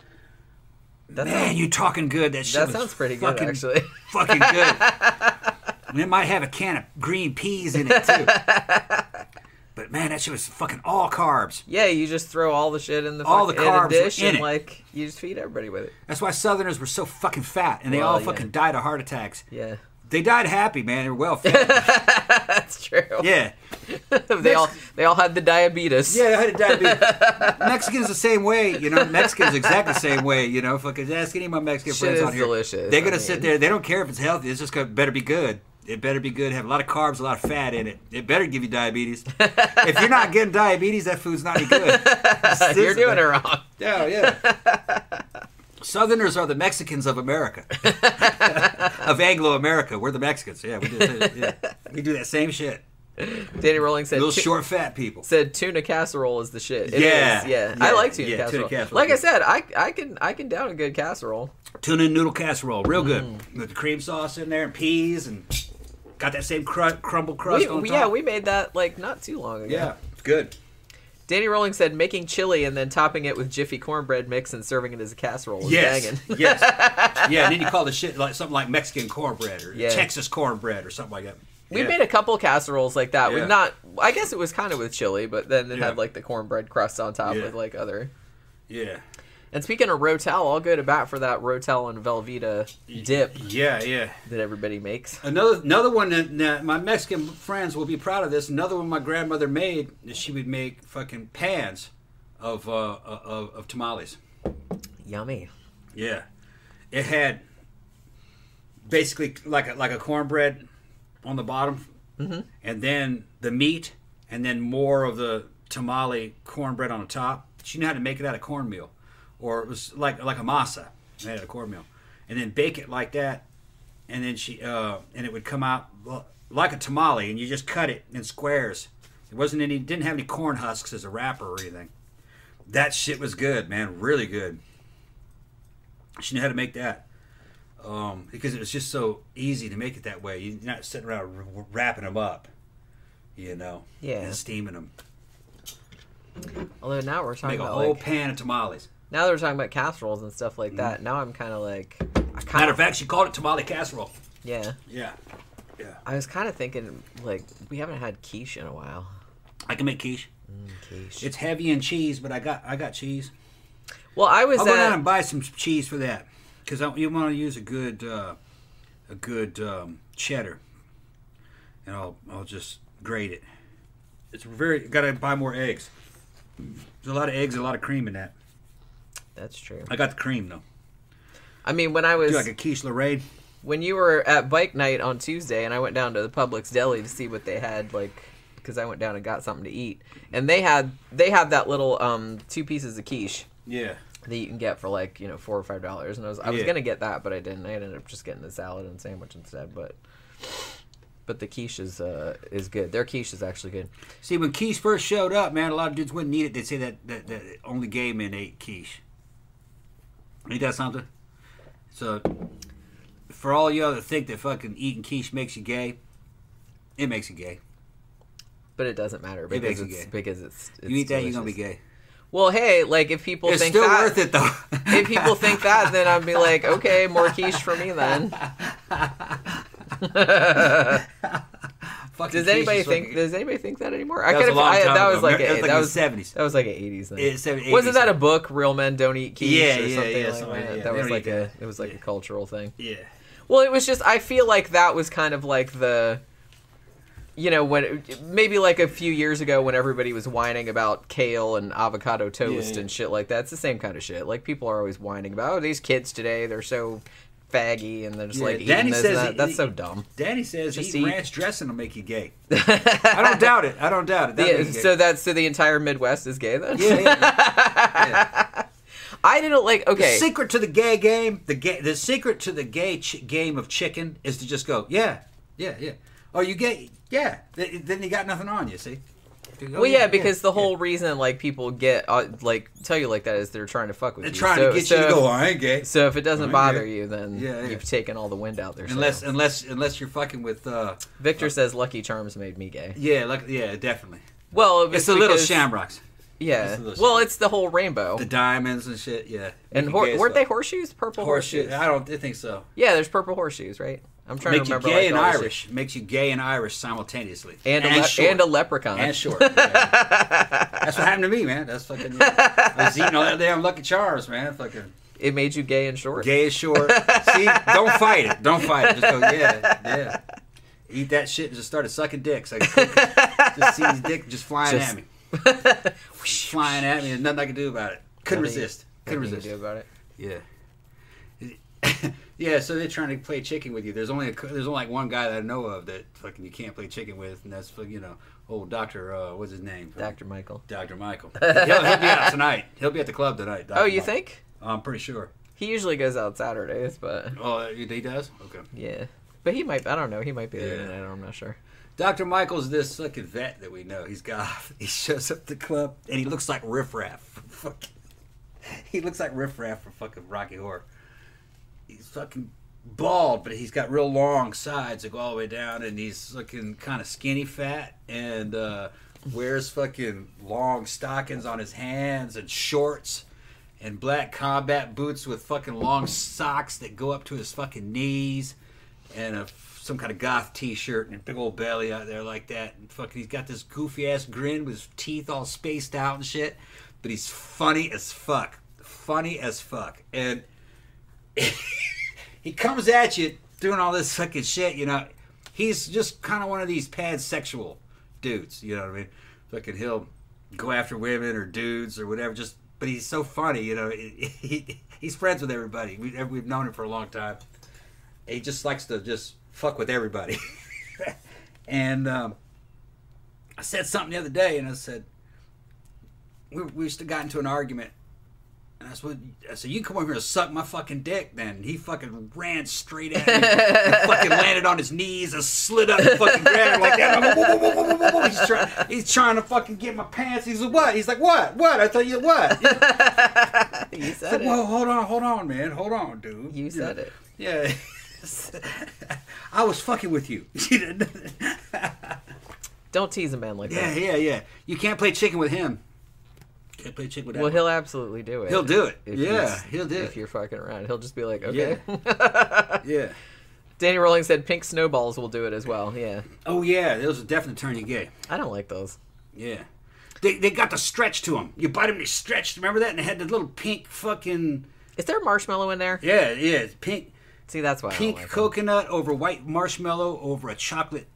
That Man, sounds, you talking good. That shit That was sounds pretty fucking, good, actually. Fucking good. And it might have a can of green peas in it, too. But, man, that shit was fucking all carbs. Yeah, you just throw all the shit in the all the carbs in a dish in and, it. like, you just feed everybody with it. That's why Southerners were so fucking fat, and they well, all yeah. fucking died of heart attacks. Yeah. They died happy, man. They were well fed. That's true. Yeah. they all they all had the diabetes. Yeah, they had the diabetes. Mexicans the same way, you know. Mexicans exactly the same way, you know. Fucking ask any of my Mexican Shit friends is out here. delicious. They're gonna I sit mean. there. They don't care if it's healthy. It's just gonna better be good. It better be good. Have a lot of carbs, a lot of fat in it. It better give you diabetes. If you're not getting diabetes, that food's not any good. You're doing it wrong. Yeah, yeah. Southerners are the Mexicans of America, of Anglo America. We're the Mexicans. Yeah, we do. Yeah. We do that same shit. Danny Rolling said, Little tu- short, fat people. said tuna casserole is the shit. It Yeah. is, yeah. Yeah. I like tuna, Yeah, tuna casserole. casserole. Like I said, I I can I can down a good casserole. Tuna noodle casserole, real good. Mm. With the cream sauce in there and peas and got that same cru- crumble crust We, on we- top. yeah, we made that like not too long ago. yeah, it's good. Danny Rolling said making chili and then topping it with Jiffy cornbread mix and serving it as a casserole is Yes, banging. yes, yeah. And then you call the shit like something like Mexican cornbread or Yeah. Texas cornbread or something like that. We Yeah. made a couple casseroles like that. Yeah. With not, I guess it was kind of with chili, but then it Yeah. had like the cornbread crust on top Yeah. with like other. Yeah. And speaking of Rotel, I'll go to bat for that Rotel and Velveeta dip Yeah, yeah. that everybody makes. Another another one that, that my Mexican friends will be proud of this. Another one my grandmother made. Is she would make fucking pans of uh, of, of tamales. Yummy. Yeah, it had basically like a, like a cornbread on the bottom, Mm-hmm. and then the meat, and then more of the tamale cornbread on the top. She knew how to make it out of cornmeal, or it was like like a masa made out of cornmeal, and then bake it like that, and then she uh, and it would come out like a tamale, and you just cut it in squares. It wasn't any didn't have any corn husks as a wrapper or anything. That shit was good, man, really good. She knew how to make that. Um, because it was just so easy to make it that way. You're not sitting around r- wrapping them up, you know, Yeah. and steaming them. Although now we're talking Make a about whole like, pan of tamales. now that we're talking about casseroles and stuff like that. Now I'm kind of like, I kind Matter of of fact, she called it tamale casserole. yeah. Yeah, yeah. I was kind of thinking like we haven't had quiche in a while. I can make quiche. Mm, quiche. It's heavy in cheese, but I got I got cheese. Well, I was I'll go at down and buy some cheese for that, because you want to use a good uh, a good um, cheddar, and I'll I'll just grate it. It's very got to buy more eggs. There's a lot of eggs, and a lot of cream in that. that's true. I got the cream though. I mean, when I was Do like a quiche Lorraine. when you were at bike night on Tuesday, and I went down to the Publix deli to see what they had, like, because I went down and got something to eat, and they had they had that little um two pieces of quiche Yeah. that you can get for like you know four or five dollars, and I was I was Yeah. gonna get that, but I didn't. I ended up just getting the salad and sandwich instead. But but the quiche is uh is good. Their quiche is actually good. See, when quiche first showed up, man, a lot of dudes wouldn't eat it. They'd say that, that, that only gay men ate quiche. Ain't that something? So, for all you that think that fucking eating quiche makes you gay, it makes you gay. But it doesn't matter makes because you it's gay. because it's, it's You eat that, you're gonna be delicious. gay. Well, hey, like if people It's think still that, worth it though. if people think that, then I'd be like, okay, more quiche for me then. Fucking Does quiche anybody is think? fucking- Does anybody think that anymore? That was could've- a long I, time that was ago. like That a, was like that the was seventies. That was like an eighties thing. It's seventies, Wasn't that a eighties. book? Real men don't eat quiche Yeah, or yeah, something yeah, like something that. like that. That They was don't like eat a that. it was like Yeah. a cultural thing. Yeah. Well, it was just I feel like that was kind of like the. You know, when maybe like a few years ago when everybody was whining about kale and avocado toast Yeah, yeah. and shit like that. It's the same kind of shit. Like people are always whining about, oh, these kids today, they're so faggy and they're just Yeah, like eating Danny this says and that. he- That's he- so dumb. Danny says Just eating eat- ranch dressing will make you gay. I don't doubt it. I don't doubt it. That'd Yeah, make you so gay. that's so the entire Midwest is gay then. Yeah, yeah. Yeah. I didn't like. Okay, The secret to the gay game, the gay, the secret to the gay ch- game of chicken is to just go, yeah, yeah, yeah. Oh, you gay? Yeah. Th- Then you got nothing on you. See? You go, well, yeah, because the yeah. whole reason like people get uh, like tell you like that is they're trying to fuck with They're you. trying so, to get so you to if- go. I ain't gay. So if it doesn't I bother get it. you, then Yeah, yeah. you've taken all the wind out there. Unless, sails. unless, unless you're fucking with. Uh, Victor says Lucky Charms made me gay. yeah, like yeah, definitely. Well, it was It's the little because- shamrocks, Yeah. It's the little Well, it's the whole rainbow. the diamonds and shit. Yeah. and Make hor- you gay as weren't they fuck. horseshoes? Purple Horseshoe? horseshoes. I don't I think so. Yeah, there's purple horseshoes, right? I'm trying Makes to you remember. gay like, and all the Irish. shit. Makes you gay and Irish simultaneously. And a, le- short. and a leprechaun. And short. Yeah. That's what happened to me, man. That's fucking. Yeah. I was eating all that damn Lucky Charms, man. Fucking It made you gay and short. gay as short. See, don't fight it. Don't fight it. Just go, yeah, yeah. Eat that shit and just started sucking dicks. I just see his dick just flying Just- at me, flying at me. There's nothing I could do about it. Couldn't Nothing- resist. Couldn't Nothing you resist. can do about it. Yeah. Yeah, so they're trying to play chicken with you. There's only a, there's only like one guy that I know of that fucking you can't play chicken with, and that's you know old Doctor uh, what's his name? Doctor Michael. Doctor Michael. He'll, he'll be out tonight. He'll be at the club tonight. Doctor Oh, you Michael. think? I'm pretty sure. He usually goes out Saturdays, but Oh, he he does. Okay. yeah. But he might. I don't know. He might be there Yeah. tonight. I'm not sure. Doctor Michael's this fucking vet that we know. He's got. He shows up at the club and he looks like Riff Raff. Fucking. He looks like Riff Raff from fucking Rocky Horror. He's fucking bald, but he's got real long sides that go all the way down, and he's looking kind of skinny fat, and uh, wears fucking long stockings on his hands and shorts and black combat boots with fucking long socks that go up to his fucking knees, and a, some kind of goth t-shirt and a big old belly out there like that, and fucking he's got this goofy ass grin with his teeth all spaced out and shit, but he's funny as fuck. Funny as fuck. And he comes at you doing all this fucking shit, you know. He's just kind of one of these pansexual dudes, you know what I mean? Fucking he'll go after women or dudes or whatever, just, but he's so funny, you know. He, he, he's friends with everybody. We, we've known him for a long time. He just likes to just fuck with everybody. And um, I said something the other day, and I said, we, we used to got into an argument. And I said, I said, you come over here and suck my fucking dick, then. He fucking ran straight at me and fucking landed on his knees and slid up and fucking grabbed him like that. Whoa, whoa, whoa, whoa, whoa. He's, try, he's trying to fucking get my pants. He's like, what? He's like, what? What? I tell you what? You said said, it. well, hold on, hold on, man. Hold on, dude. You said yeah. it. Yeah. I was fucking with you. Don't tease a man like yeah, that. yeah, yeah. You can't play chicken with him. Can't play chicken with that Well, one. he'll absolutely do it. He'll do it. If Yeah, he's- he'll do If it. you're fucking around, he'll just be like, okay. Yeah. Yeah. Danny Rolling said pink snowballs will do it as well. Yeah. Oh, yeah. Those will definitely turn you gay. I don't like those. Yeah. They they got the stretch to them. You bite them, they stretched. Remember that? And they had the little pink fucking... Is there marshmallow in there? Yeah, yeah. It's pink See, that's why I pink don't like them. coconut over white marshmallow over a chocolate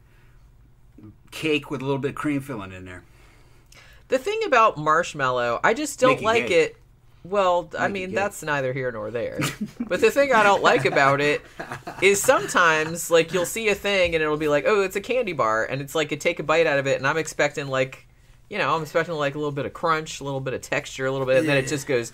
cake with a little bit of cream filling in there. The thing about marshmallow, I just don't Make you like gay. it. Well, I Make you mean, gay. that's neither here nor there. But the thing I don't like about it is sometimes, like, you'll see a thing and it'll be like, oh, it's a candy bar. And it's like, you take a bite out of it and I'm expecting, like, you know, I'm expecting, like, a little bit of crunch, a little bit of texture, a little bit. And then it just goes,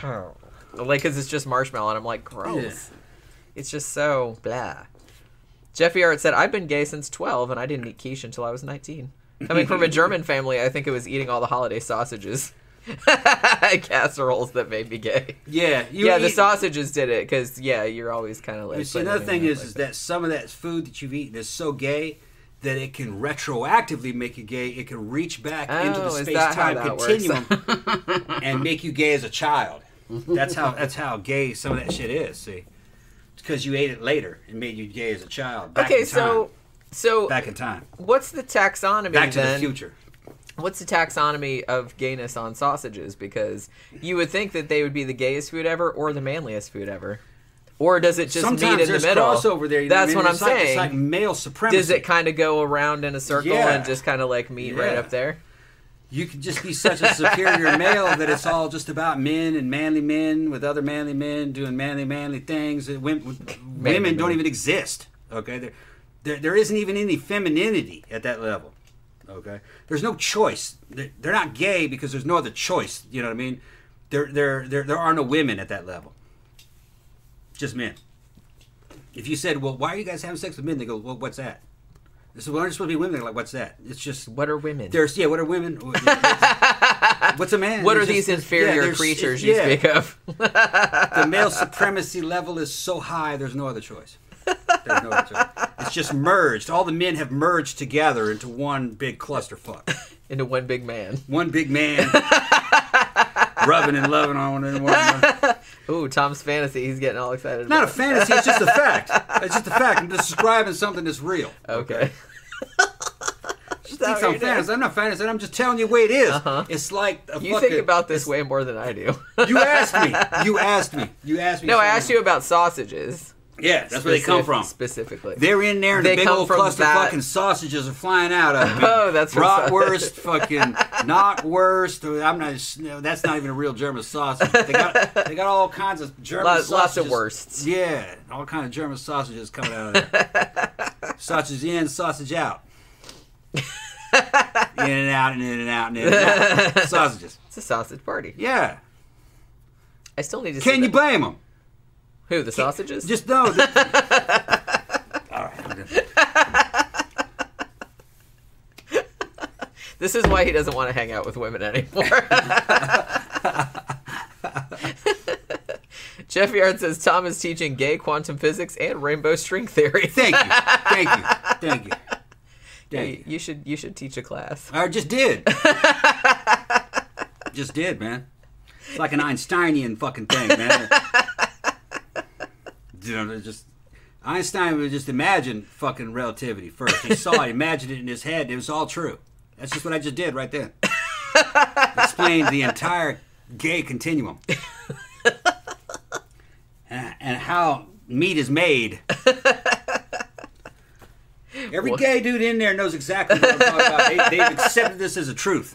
like, because it's just marshmallow. And I'm like, gross. Yeah. It's just so blah. Jeffy Art said, I've been gay since twelve and I didn't eat quiche until I was nineteen. Coming from a German family, I think it was eating all the holiday sausages. Casseroles that made me gay. Yeah. You yeah, the eat- sausages did it, because, yeah, you're always kind of like... You see, another thing is, is that some of that food that you've eaten is so gay that it can retroactively make you gay. It can reach back into the Oh, is that how space-time that continuum and make you gay as a child. That's how that's how gay some of that shit is, see? It's because you ate it later and made you gay as a child. Back Okay, in time. so... So, Back in time. what's the taxonomy, Back to then? the future. What's the taxonomy of gayness on sausages? Because you would think that they would be the gayest food ever or the manliest food ever. Or does it just Sometimes meet in the there's middle? crossover there. You know That's what, I what mean? I'm It's like- saying. It's like male supremacy. Does it kind of go around in a circle Yeah. and just kind of like meet right Yeah. up there? You can just be such a superior male that it's all just about men and manly men with other manly men doing manly, manly things. That Women, women don't men. even exist. Okay, there, there, there isn't even any femininity at that level. Okay, there's no choice. They're, they're not gay because there's no other choice. You know what I mean? There, there, there, there are no women at that level. Just men. If you said, "Well, why are you guys having sex with men?" They go, "Well, what's that?" They said, "Well, aren't you supposed to be women?" They're like, "What's that?" It's just What are women? there's yeah. What are women? What's a man? What are It's these just- inferior yeah, there's- creatures it- you yeah. speak of? The male supremacy level is so high. There's no other choice. There's no other choice. It's just merged. All the men have merged together into one big clusterfuck. Into one big man. One big man rubbing and loving on one another. Ooh, Tom's fantasy. He's getting all excited. Not a about fantasy. It's just a fact. It's just a fact. I'm describing something that's real. it. Okay. Just think I'm fantasy. I'm not fantasy. I'm just telling you the way it is. Uh-huh. It's like a You fucking, think about this way more than I do. You asked me. You asked me. You asked me. No, I something. asked you about sausages. Yeah, that's where they come Specif- from. Specifically. They're in there, and They the big come old from cluster that- fucking sausages are flying out of them. Oh, that's from bratwurst, fucking knockwurst. I'm not. No, that's not even a real German sausage. They got they got all kinds of German Lots, sausages. lots of wursts. Yeah, all kind of German sausages coming out of there. Sausage in, sausage out. In and out, and in and out, and in and out. Sausages. It's a sausage party. Yeah. I still need to. Can see you that. blame them? Who, the sausages? Just know that. All right. I'm good. This is why he doesn't want to hang out with women anymore. Jeff Yard says Tom is teaching gay quantum physics and rainbow string theory. Thank you. Thank you. Thank you. Yeah, Thank you. you should you should teach a class. I just did. Just did, man. It's like an Einsteinian fucking thing, man. You know, they're just Einstein would just imagine fucking relativity first. He saw it, imagined it in his head. It was all true. That's just what I just did right then. Explained the entire gay continuum. and, and how meat is made. Every What? gay dude in there knows exactly what I'm talking about. They, they've accepted this as a truth.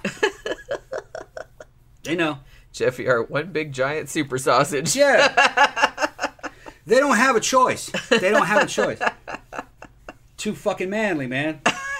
They know. Jeff Yard, one big giant super sausage. Yeah. They don't have a choice. They don't have a choice. Too fucking manly, man.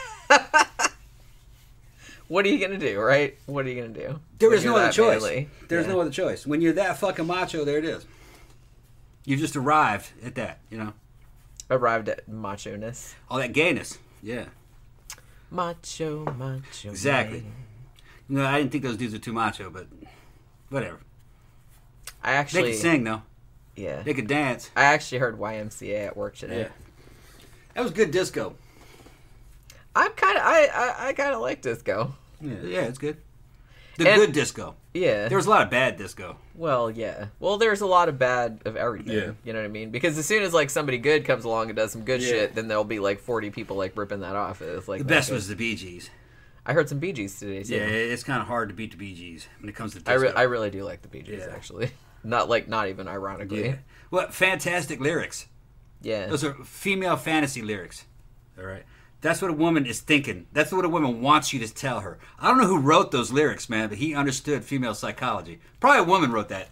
What are you gonna do, right? What are you gonna do? There when is no you're other that choice. manly? There's Yeah. no other choice. When you're that fucking macho, there it is. You just arrived at that, you know? Arrived at macho-ness. All that gayness. Yeah. Macho, macho. Exactly. man. You know, I didn't think those dudes were too macho, but whatever. I They actually, could sing, though. yeah, They could dance. I actually heard Y M C A at work today. Yeah. That was good disco. I'm kind of, I, I, I kind of like disco. Yeah, yeah, it's good. The And- good disco. Yeah. There was a lot of bad disco. Well, yeah. Well, there's a lot of bad of everything. Yeah. You know what I mean? Because as soon as like somebody good comes along and does some good Yeah. shit, then there'll be like forty people like ripping that off. It's like The not best good. was the Bee Gees. I heard some Bee Gees today too. Yeah, it's kind of hard to beat the Bee Gees when it comes to disco. I, re- I really do like the Bee Gees Yeah. actually. Not like not even ironically. Yeah. What fantastic lyrics. Yeah. Those are female fantasy lyrics. All right. That's what a woman is thinking. That's what a woman wants you to tell her. I don't know who wrote those lyrics, man, but he understood female psychology. Probably a woman wrote that.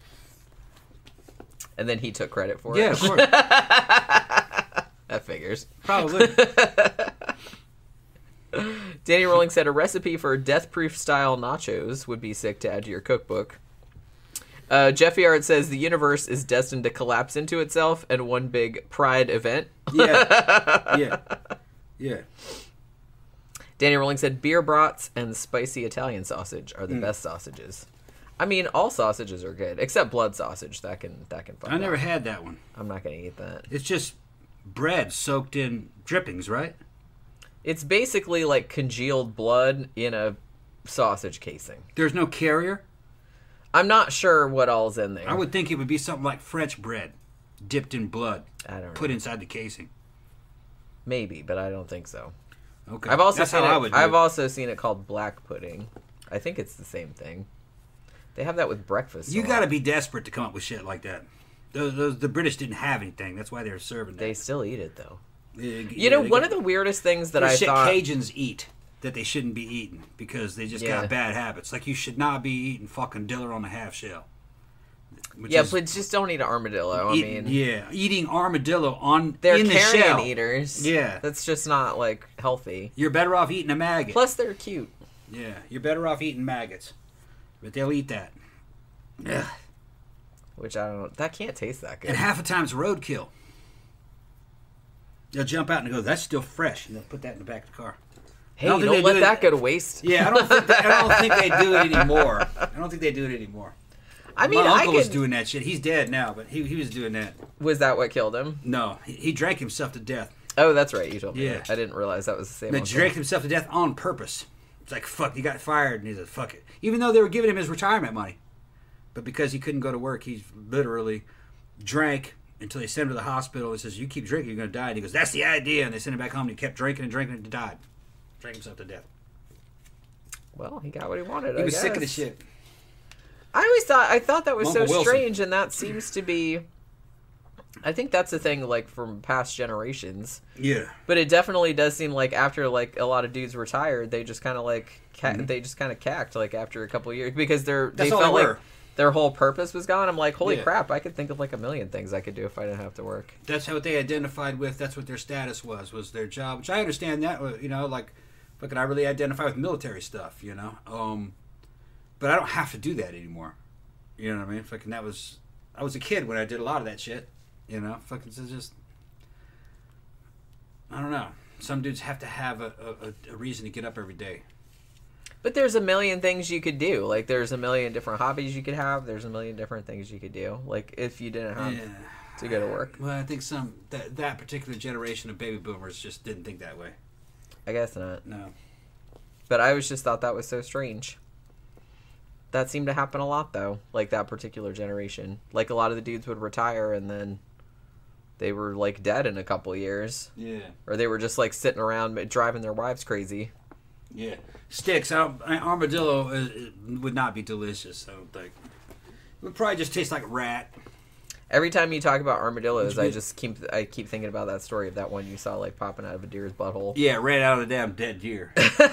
And then he took credit for Yeah, it. of course. That figures. Probably. Danny Rowling said a recipe for death-proof style nachos would be sick to add to your cookbook. Uh, Jeff Yard says the universe is destined to collapse into itself in one big pride event. Yeah. Yeah. Yeah. Danny Rowling said beer brats and spicy Italian sausage are the Mm. best sausages. I mean, all sausages are good except blood sausage. That can that can. Fuck I never up. had that one. I'm not gonna eat that. It's just bread soaked in drippings, right? It's basically like congealed blood in a sausage casing. There's no carrier. I'm not sure what all's in there. I would think it would be something like French bread dipped in blood, I don't put know. inside the casing. Maybe, but I don't think so. Okay. I've also That's seen how it. I would do I've it. also seen it called black pudding. I think it's the same thing. They have that with breakfast. You a got to lot. be desperate to come up with shit like that. Those, those, the British didn't have anything. That's why they were serving that. They still eat it though. Yeah, You know, one of the weirdest things that There's I shit thought. Cajuns eat that they shouldn't be eating because they just Yeah. got bad habits. Like you should not be eating fucking diller on the half shell. Which Yeah, is but just don't eat an armadillo. I eat- mean, yeah, eating armadillo on they're in the carrion shell. eaters. Yeah. That's just not like healthy. You're better off eating a maggot. Plus, they're cute. Yeah, you're better off eating maggots, but they'll eat that. Yeah, Which I don't. That can't taste that good. and half the time it's roadkill. They'll jump out and go, "That's still fresh," and they'll put that in the back of the car. Hey, I don't don't, think they let do it- that go to waste. Yeah, I don't think they, I don't think they do it anymore. I don't think they do it anymore. I mean, my I uncle could. was doing that shit. He's dead now, but he he was doing that. Was that what killed him? No, he, he drank himself to death. Oh, that's right. You told me. Yeah. that. I didn't realize that was the same. He uncle. drank himself to death on purpose. It's like, fuck, he got fired, and he said, fuck it. Even though they were giving him his retirement money. But because he couldn't go to work, he literally drank until they sent him to the hospital. He says, you keep drinking, you're going to die. And he goes, that's the idea. And they sent him back home, and he kept drinking and drinking, and he died. Drank himself to death. Well, he got what he wanted. He I was sick of the guess. shit. I always thought I thought that was Uncle so Wilson. strange, and that seems to be. I think that's the thing, like from past generations. Yeah. But it definitely does seem like after like a lot of dudes retired, they just kind of like ca- Mhm. they just kind of cacked like after a couple of years because they're That's they all felt they like were. their whole purpose was gone. I'm like, holy Yeah. crap! I could think of like a million things I could do if I didn't have to work. That's how they identified with. That's what their status was. Was their job, which I understand that. uh, You know, like, fucking, I really identify with military stuff. You know, um, but I don't have to do that anymore. You know what I mean? Fucking, that was. I was a kid when I did a lot of that shit. You know, fucking, it's just. I don't know. Some dudes have to have a, a, a reason to get up every day. But there's a million things you could do. Like, there's a million different hobbies you could have. There's a million different things you could do. Like, if you didn't have Yeah. to go to work. Well, I think some that that particular generation of baby boomers just didn't think that way. I guess not. No. But I always just thought that was so strange. That seemed to happen a lot, though. Like, that particular generation. Like, a lot of the dudes would retire and then they were, like, dead in a couple of years. Yeah. Or they were just, like, sitting around driving their wives crazy. Yeah. Sticks. I don't, I- armadillo uh, would not be delicious, I don't think. It would probably just taste like rat. Every time you talk about armadillos, Which I we- just keep I keep thinking about that story of that one you saw, like, popping out of a deer's butthole. Yeah, ran out of the damn dead deer.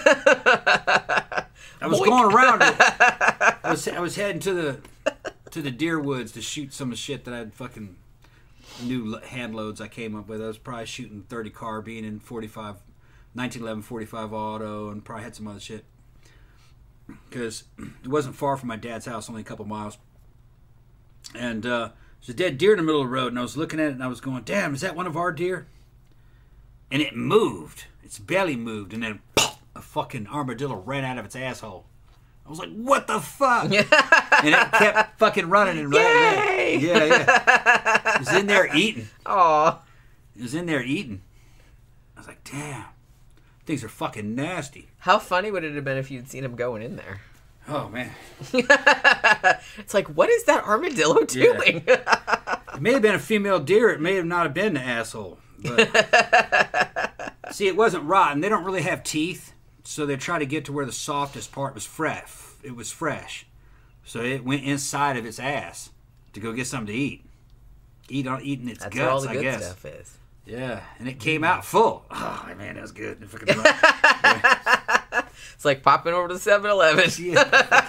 I was going around it. I was I was heading to the to the deer woods to shoot some of the shit that I had fucking new hand loads I came up with. I was probably shooting thirty carbine and forty-five, nineteen eleven forty-five auto, and probably had some other shit. Because it wasn't far from my dad's house, only a couple miles. And uh, there's a dead deer in the middle of the road, and I was looking at it and I was going, damn, is that one of our deer? And it moved. Its belly moved, and then a fucking armadillo ran out of its asshole. I was like, what the fuck? And it kept fucking running and running. Yay! Yeah, yeah. It was in there eating. Aw. It was in there eating. I was like, damn. Things are fucking nasty. How funny would it have been if you'd seen him going in there? Oh, man. It's like, what is that armadillo doing? It may have been a female deer. It may have not have been the asshole. But see, it wasn't rotten. They don't really have teeth, so they try to get to where the softest part was fresh. It was fresh, so it went inside of its ass to go get something to eat. Eat on eating its That's guts, where all the I good guess. stuff is. Yeah, and it came out full. Oh man, that was good. Yeah. It's like popping over to seven eleven. Yeah.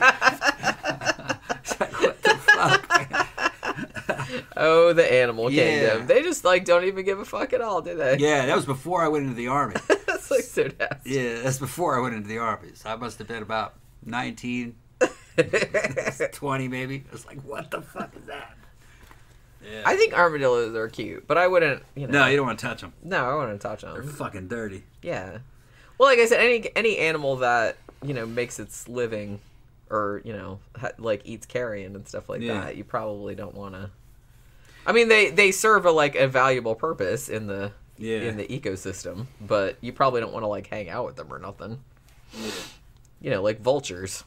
It's like, what the fuck, man? Oh, the animal Yeah. kingdom. They just, like, don't even give a fuck at all, do they? Yeah, that was before I went into the army. That's, like, so nasty. Yeah, that's before I went into the army. So I must have been about nineteen, twenty maybe. I was like, what the fuck is that? Yeah. I think armadillos are cute, but I wouldn't, you know. No, you don't want to touch them. No, I wouldn't touch them. They're fucking dirty. Yeah. Well, like I said, any any animal that, you know, makes its living or, you know, ha- like eats carrion and stuff like Yeah. that, you probably don't want to. I mean, they, they serve a, like, a valuable purpose in the Yeah. in the ecosystem, but you probably don't want to, like, hang out with them or nothing. Yeah. You know, like vultures.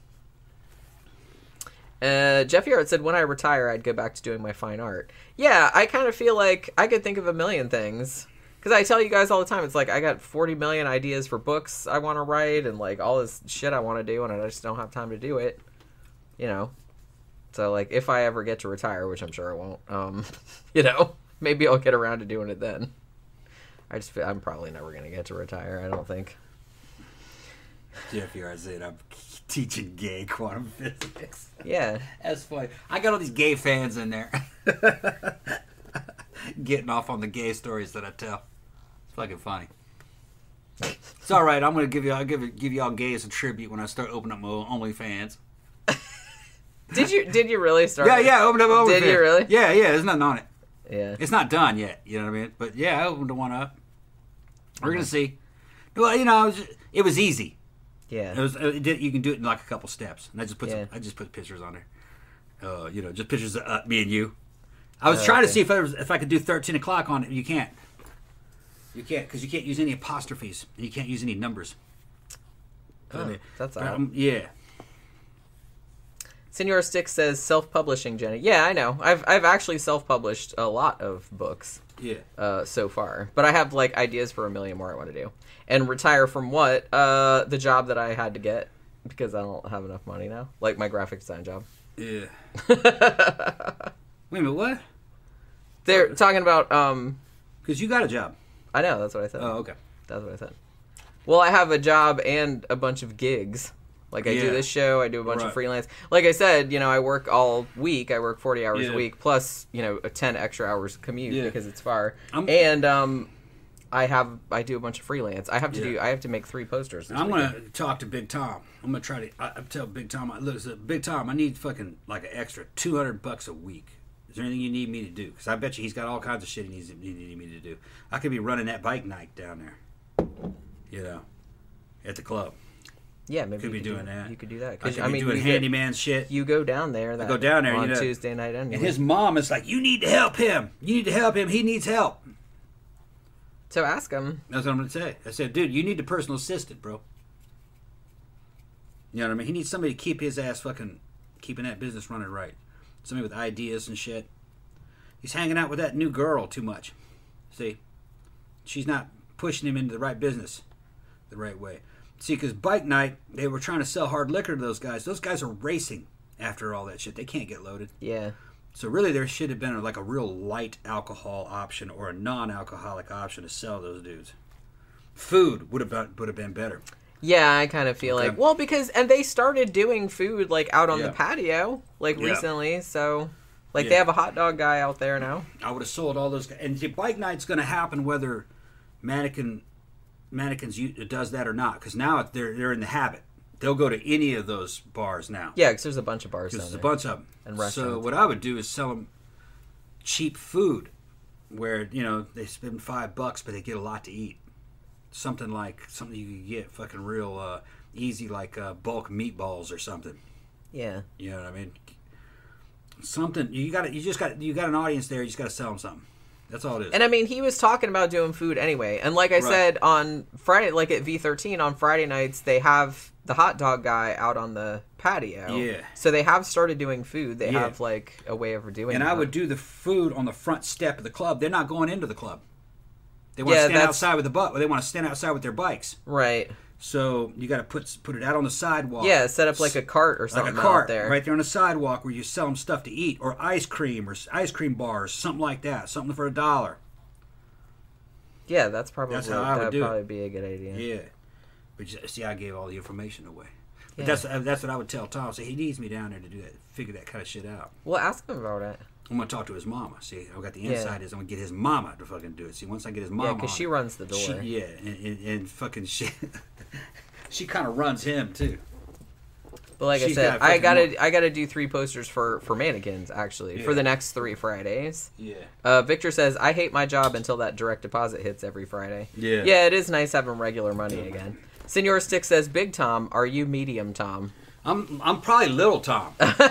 Uh, Jeff Yarrett said, when I retire, I'd go back to doing my fine art. Yeah, I kind of feel like I could think of a million things. Because I tell you guys all the time, it's like I got forty million ideas for books I want to write and, like, all this shit I want to do, and I just don't have time to do it. You know? So, like, if I ever get to retire, which I'm sure I won't, um, you know, maybe I'll get around to doing it then. I just feel I'm probably never going to get to retire, I don't think. Jeff, here I said I'm teaching gay quantum physics. Yeah. That's funny. I got all these gay fans in there. Getting off on the gay stories that I tell. It's fucking funny. It's all right. I'm gonna give you. I'll give give y'all gays a tribute when I start opening up my OnlyFans. Did you did you really start? Yeah, yeah. Open up OnlyFans. Did you really? Yeah, yeah. There's nothing on it. Yeah. It's not done yet. You know what I mean? But yeah, I opened one up. We're gonna see. Well, you know, it was, it was easy. Yeah. It was. It did, you can do it in like a couple steps, and I just put Yeah. some, I just put pictures on there. Uh, you know, just pictures of uh, me and you. I was Oh, trying okay. to see if I was, if I could do thirteen o'clock on it. You can't. You can't because you can't use any apostrophes. And you can't use any numbers. Oh, that's But, odd. um, yeah. Senor Stick says self-publishing, Jenny. Yeah, I know. I've I've actually self-published a lot of books Yeah. uh, so far, but I have like ideas for a million more I want to do. And retire from what? Uh, the job that I had to get because I don't have enough money now, like my graphic design job. Yeah. Wait a minute. What? They're talking about. Um, Because you got a job. I know that's what I said. Oh, okay. That's what I said. Well, I have a job and a bunch of gigs. Like, I do Yeah. this show, I do a bunch Right. of freelance. Like I said, you know, I work all week. I work forty hours Yeah. a week, plus, you know, a ten extra hours commute Yeah. because it's far. I'm- and um, I have I do a bunch of freelance. I have to Yeah. do I have to make three posters this I'm weekend. gonna talk to Big Tom. I'm gonna try to. I, I tell Big Tom, I look, so Big Tom, I need fucking like an extra two hundred bucks a week. Is there anything you need me to do? Because I bet you he's got all kinds of shit he needs he need me to do. I could be running that bike night down there. You know, at the club. Yeah, maybe could you be could doing do, that. You could do that. I Cause, could I be mean, doing you handyman shit. Go, you go down there. That, go down there, on you know, Tuesday night anyway. And his mom is like, "You need to help him. You need to help him. He needs help." So ask him. That's what I'm gonna say. I said, "Dude, you need a personal assistant, bro. You know what I mean? He needs somebody to keep his ass fucking keeping that business running right. Somebody with ideas and shit. He's hanging out with that new girl too much. See, she's not pushing him into the right business, the right way." See, because bike night, they were trying to sell hard liquor to those guys. Those guys are racing after all that shit. They can't get loaded. Yeah. So really, there should have been like a real light alcohol option or a non-alcoholic option to sell those dudes. Food would have been, would have been better. Yeah, I kind of feel Okay. like, well, because, and they started doing food, like, out on Yeah. the patio, like, Yeah. recently, so, like, Yeah. they have a hot dog guy out there now. I would have sold all those guys. And the bike night's going to happen whether Mannequin Mannequins u- does that or not. Because now they're they're in the habit. They'll go to any of those bars now. Yeah, because there's a bunch of bars down Because there's there. a bunch of them. And So restaurants. what I would do is sell them cheap food, where you know they spend five bucks but they get a lot to eat. Something like something you could get fucking real uh, easy, like uh, bulk meatballs or something. Yeah. You know what I mean? Something you got. You just got. You got an audience there. You just got to sell them something. That's all it is. And I mean, he was talking about doing food anyway. And like I Right. said, on Friday, like at V thirteen, on Friday nights, they have the hot dog guy out on the patio. Yeah. So they have started doing food. They Yeah. have like a way of doing And that. I would do the food on the front step of the club. They're not going into the club. They want Yeah, to stand that's- outside with the butt. They want to stand outside with their bikes. Right. So you got to put put it out on the sidewalk. Yeah, set up like a cart or like something a cart out there. right there on the sidewalk where you sell them stuff to eat, or ice cream, or s- ice cream bars, something like that, something for a dollar. Yeah, that's probably That's how I would that'd do it. probably be a good idea. Yeah, but you- see, I gave all the information away. But Yeah. that's that's what I would tell Tom. Say he needs me down there to do that, figure that kind of shit out. Well, ask him about it. I'm gonna talk to his mama. See, I got the Yeah. inside is I'm gonna get his mama to fucking do it. See, once I get his mama, Yeah, because on she it, runs the door. She, yeah, and, and, and fucking she, she kind of runs him too. But like I She's said, got I fucking gotta more- I gotta do three posters for for mannequins actually for Yeah. the next three Fridays. Yeah, Uh, Victor says I hate my job until that direct deposit hits every Friday. yeah, Yeah, it is nice having regular money again. Senor Stick says, Big Tom, are you medium Tom? I'm I'm probably little Tom.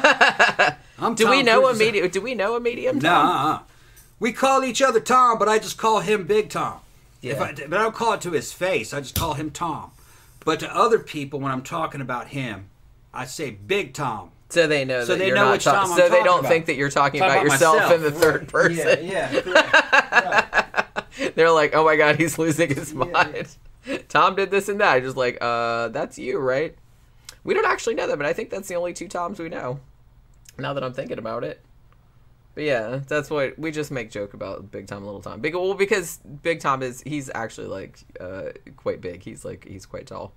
I'm Do Tom we know a Cruise's- medium? Do we know a medium No, Tom? uh-uh. We call each other Tom, but I just call him Big Tom. If Yeah. I, but I don't call it to his face. I just call him Tom. But to other people, when I'm talking about him, I say Big Tom. So they know. So that they you're know not which ta- Tom I'm So they talking don't about. think that you're talking Talking about about yourself myself. in the third person. Yeah, yeah. Correct. Right. They're like, oh my god, he's losing his mind. Tom did this and that. Just like, uh, that's you, right? We don't actually know that, but I think that's the only two Toms we know. Now that I'm thinking about it. But yeah, that's what we just make joke about Big Tom, Little Tom. Big well, because Big Tom is he's actually like uh, quite big. He's like he's quite tall.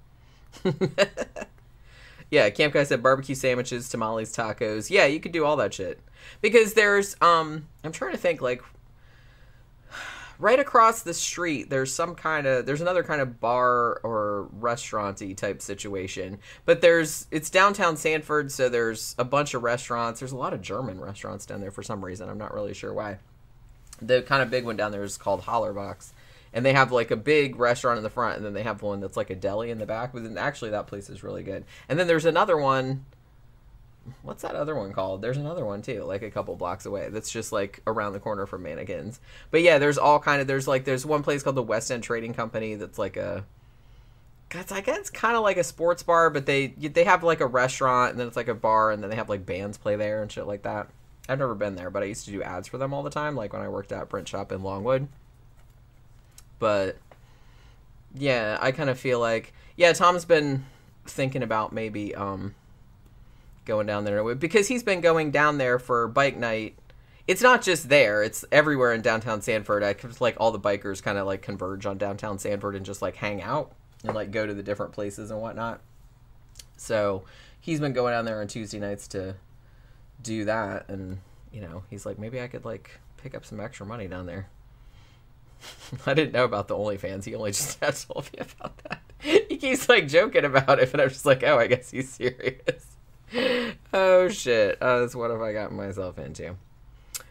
Yeah, Camp Guy said barbecue sandwiches, tamales, tacos. Yeah, you could do all that shit. Because there's um I'm trying to think like right across the street there's some kind of there's another kind of bar or restaurant-y type situation. But there's it's downtown Sanford, so there's a bunch of restaurants. There's a lot of German restaurants down there for some reason. I'm not really sure why. The kind of big one down there is called Hollerbox. And they have like a big restaurant in the front, and then they have one that's like a deli in the back. But then actually, that place is really good. And then there's another one. What's that other one called? There's another one too, like a couple blocks away. That's just like around the corner from Mannequins. But yeah, there's all kind of there's like there's one place called the West End Trading Company that's like a. God, I guess it's kind of like a sports bar, but they they have like a restaurant, and then it's like a bar, and then they have like bands play there and shit like that. I've never been there, but I used to do ads for them all the time, like when I worked at Print Shop in Longwood. But yeah, I kind of feel like yeah, Tom's been thinking about maybe um going down there because he's been going down there for bike night. It's not just there; it's everywhere in downtown Sanford. I like all the bikers kind of like converge on downtown Sanford and just like hang out and like go to the different places and whatnot. So he's been going down there on Tuesday nights to do that, and you know he's like maybe I could like pick up some extra money down there. I didn't know about the OnlyFans. He only just had told me about that. He keeps like joking about it, but I'm just like, oh, I guess he's serious. Oh shit! Uh, that's what have I gotten myself into?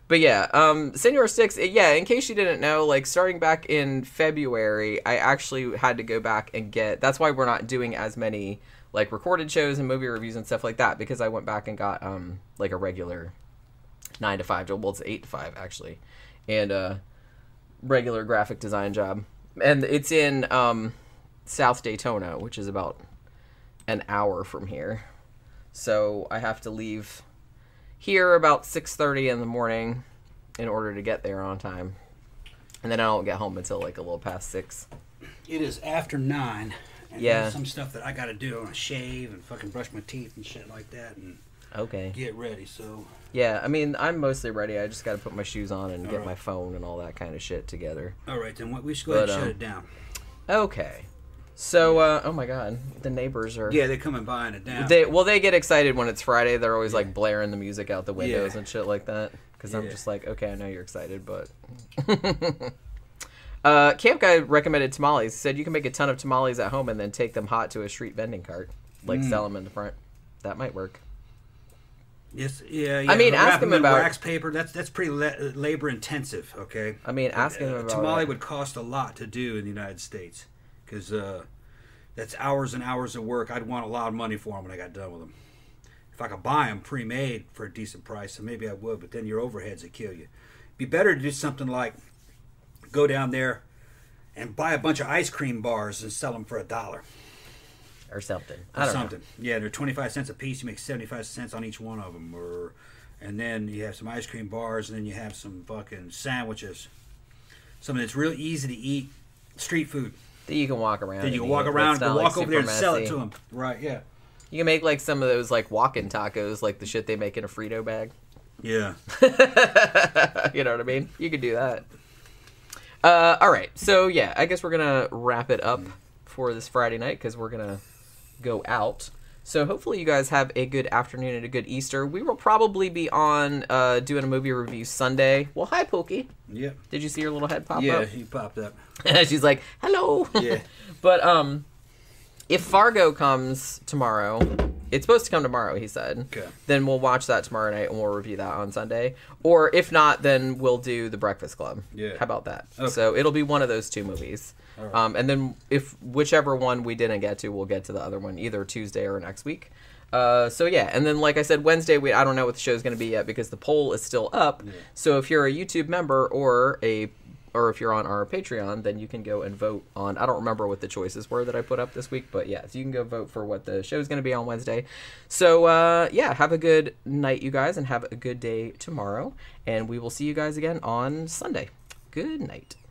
But yeah, um, Senor Six, yeah, in case you didn't know, like, starting back in February, I actually had to go back and get, that's why we're not doing as many, like, recorded shows and movie reviews and stuff like that, because I went back and got, um, like, a regular nine to five, well, it's eight to five, actually, and a regular graphic design job. And it's in, um, South Daytona, which is about an hour from here. So I have to leave here about six thirty in the morning in order to get there on time. And then I don't get home until like a little past six. It is after nine. And Yeah. there's some stuff that I got to do. I want to shave and fucking brush my teeth and shit like that and Okay. get ready. So Yeah, I mean, I'm mostly ready. I just got to put my shoes on and All get right. my phone and all that kind of shit together. all right, then we should go ahead But, and shut um, it down. Okay. So, uh, oh my god, the neighbors are... Yeah, they're coming by and it down. They well, they get excited when it's Friday. They're always like blaring the music out the windows Yeah. and shit like that. Because I'm Yeah. just like, okay, I know you're excited, but. uh, Camp Guy recommended tamales. He said you can make a ton of tamales at home and then take them hot to a street vending cart, like Mm. sell them in the front. That might work. Yes, yeah, yeah. I mean, wrap ask them him in about- wax paper. That's that's pretty la- labor intensive. Okay. I mean, ask him Uh, about tamale it. would cost a lot to do in the United States because uh, that's hours and hours of work. I'd want a lot of money for them when I got done with them. If I could buy them pre-made for a decent price, then maybe I would. But then your overheads would kill you. Be better to do something like go down there and buy a bunch of ice cream bars and sell them for a dollar Or something. or I don't something. Yeah, they're twenty-five cents a piece. You make seventy-five cents on each one of them. Or, and then you have some ice cream bars, and then you have some fucking sandwiches. Something that's real easy to eat, street food. know. That you can walk around. Then you and can walk eat. around, It's go not, walk like, over there and super sell it messy. to them. Right, yeah. You can make like some of those like walk-in tacos, like the shit they make in a Frito bag. Yeah. You know what I mean? You could do that. Uh, all right. So, yeah, I guess we're going to wrap it up for this Friday night because we're going to go out. So, hopefully, you guys have a good afternoon and a good Easter. We will probably be on uh, doing a movie review Sunday. Well, hi, Pokey. Yeah. Did you see your little head pop Yeah, up? he popped up. She's like, hello. Yeah. But, um, if Fargo comes tomorrow, it's supposed to come tomorrow, he said. Okay. Then we'll watch that tomorrow night and we'll review that on Sunday. Or if not, then we'll do The Breakfast Club. Yeah. How about that? Okay. So it'll be one of those two movies. All right. Um, and then if whichever one we didn't get to, we'll get to the other one either Tuesday or next week. Uh, so yeah, and then like I said, Wednesday, we I don't know what the show's going to be yet because the poll is still up. Yeah. So if you're a YouTube member or a or if you're on our Patreon, then you can go and vote on, I don't remember what the choices were that I put up this week, but yeah, so you can go vote for what the show's going to be on Wednesday. So, uh, yeah, have a good night, you guys, and have a good day tomorrow, and we will see you guys again on Sunday. Good night.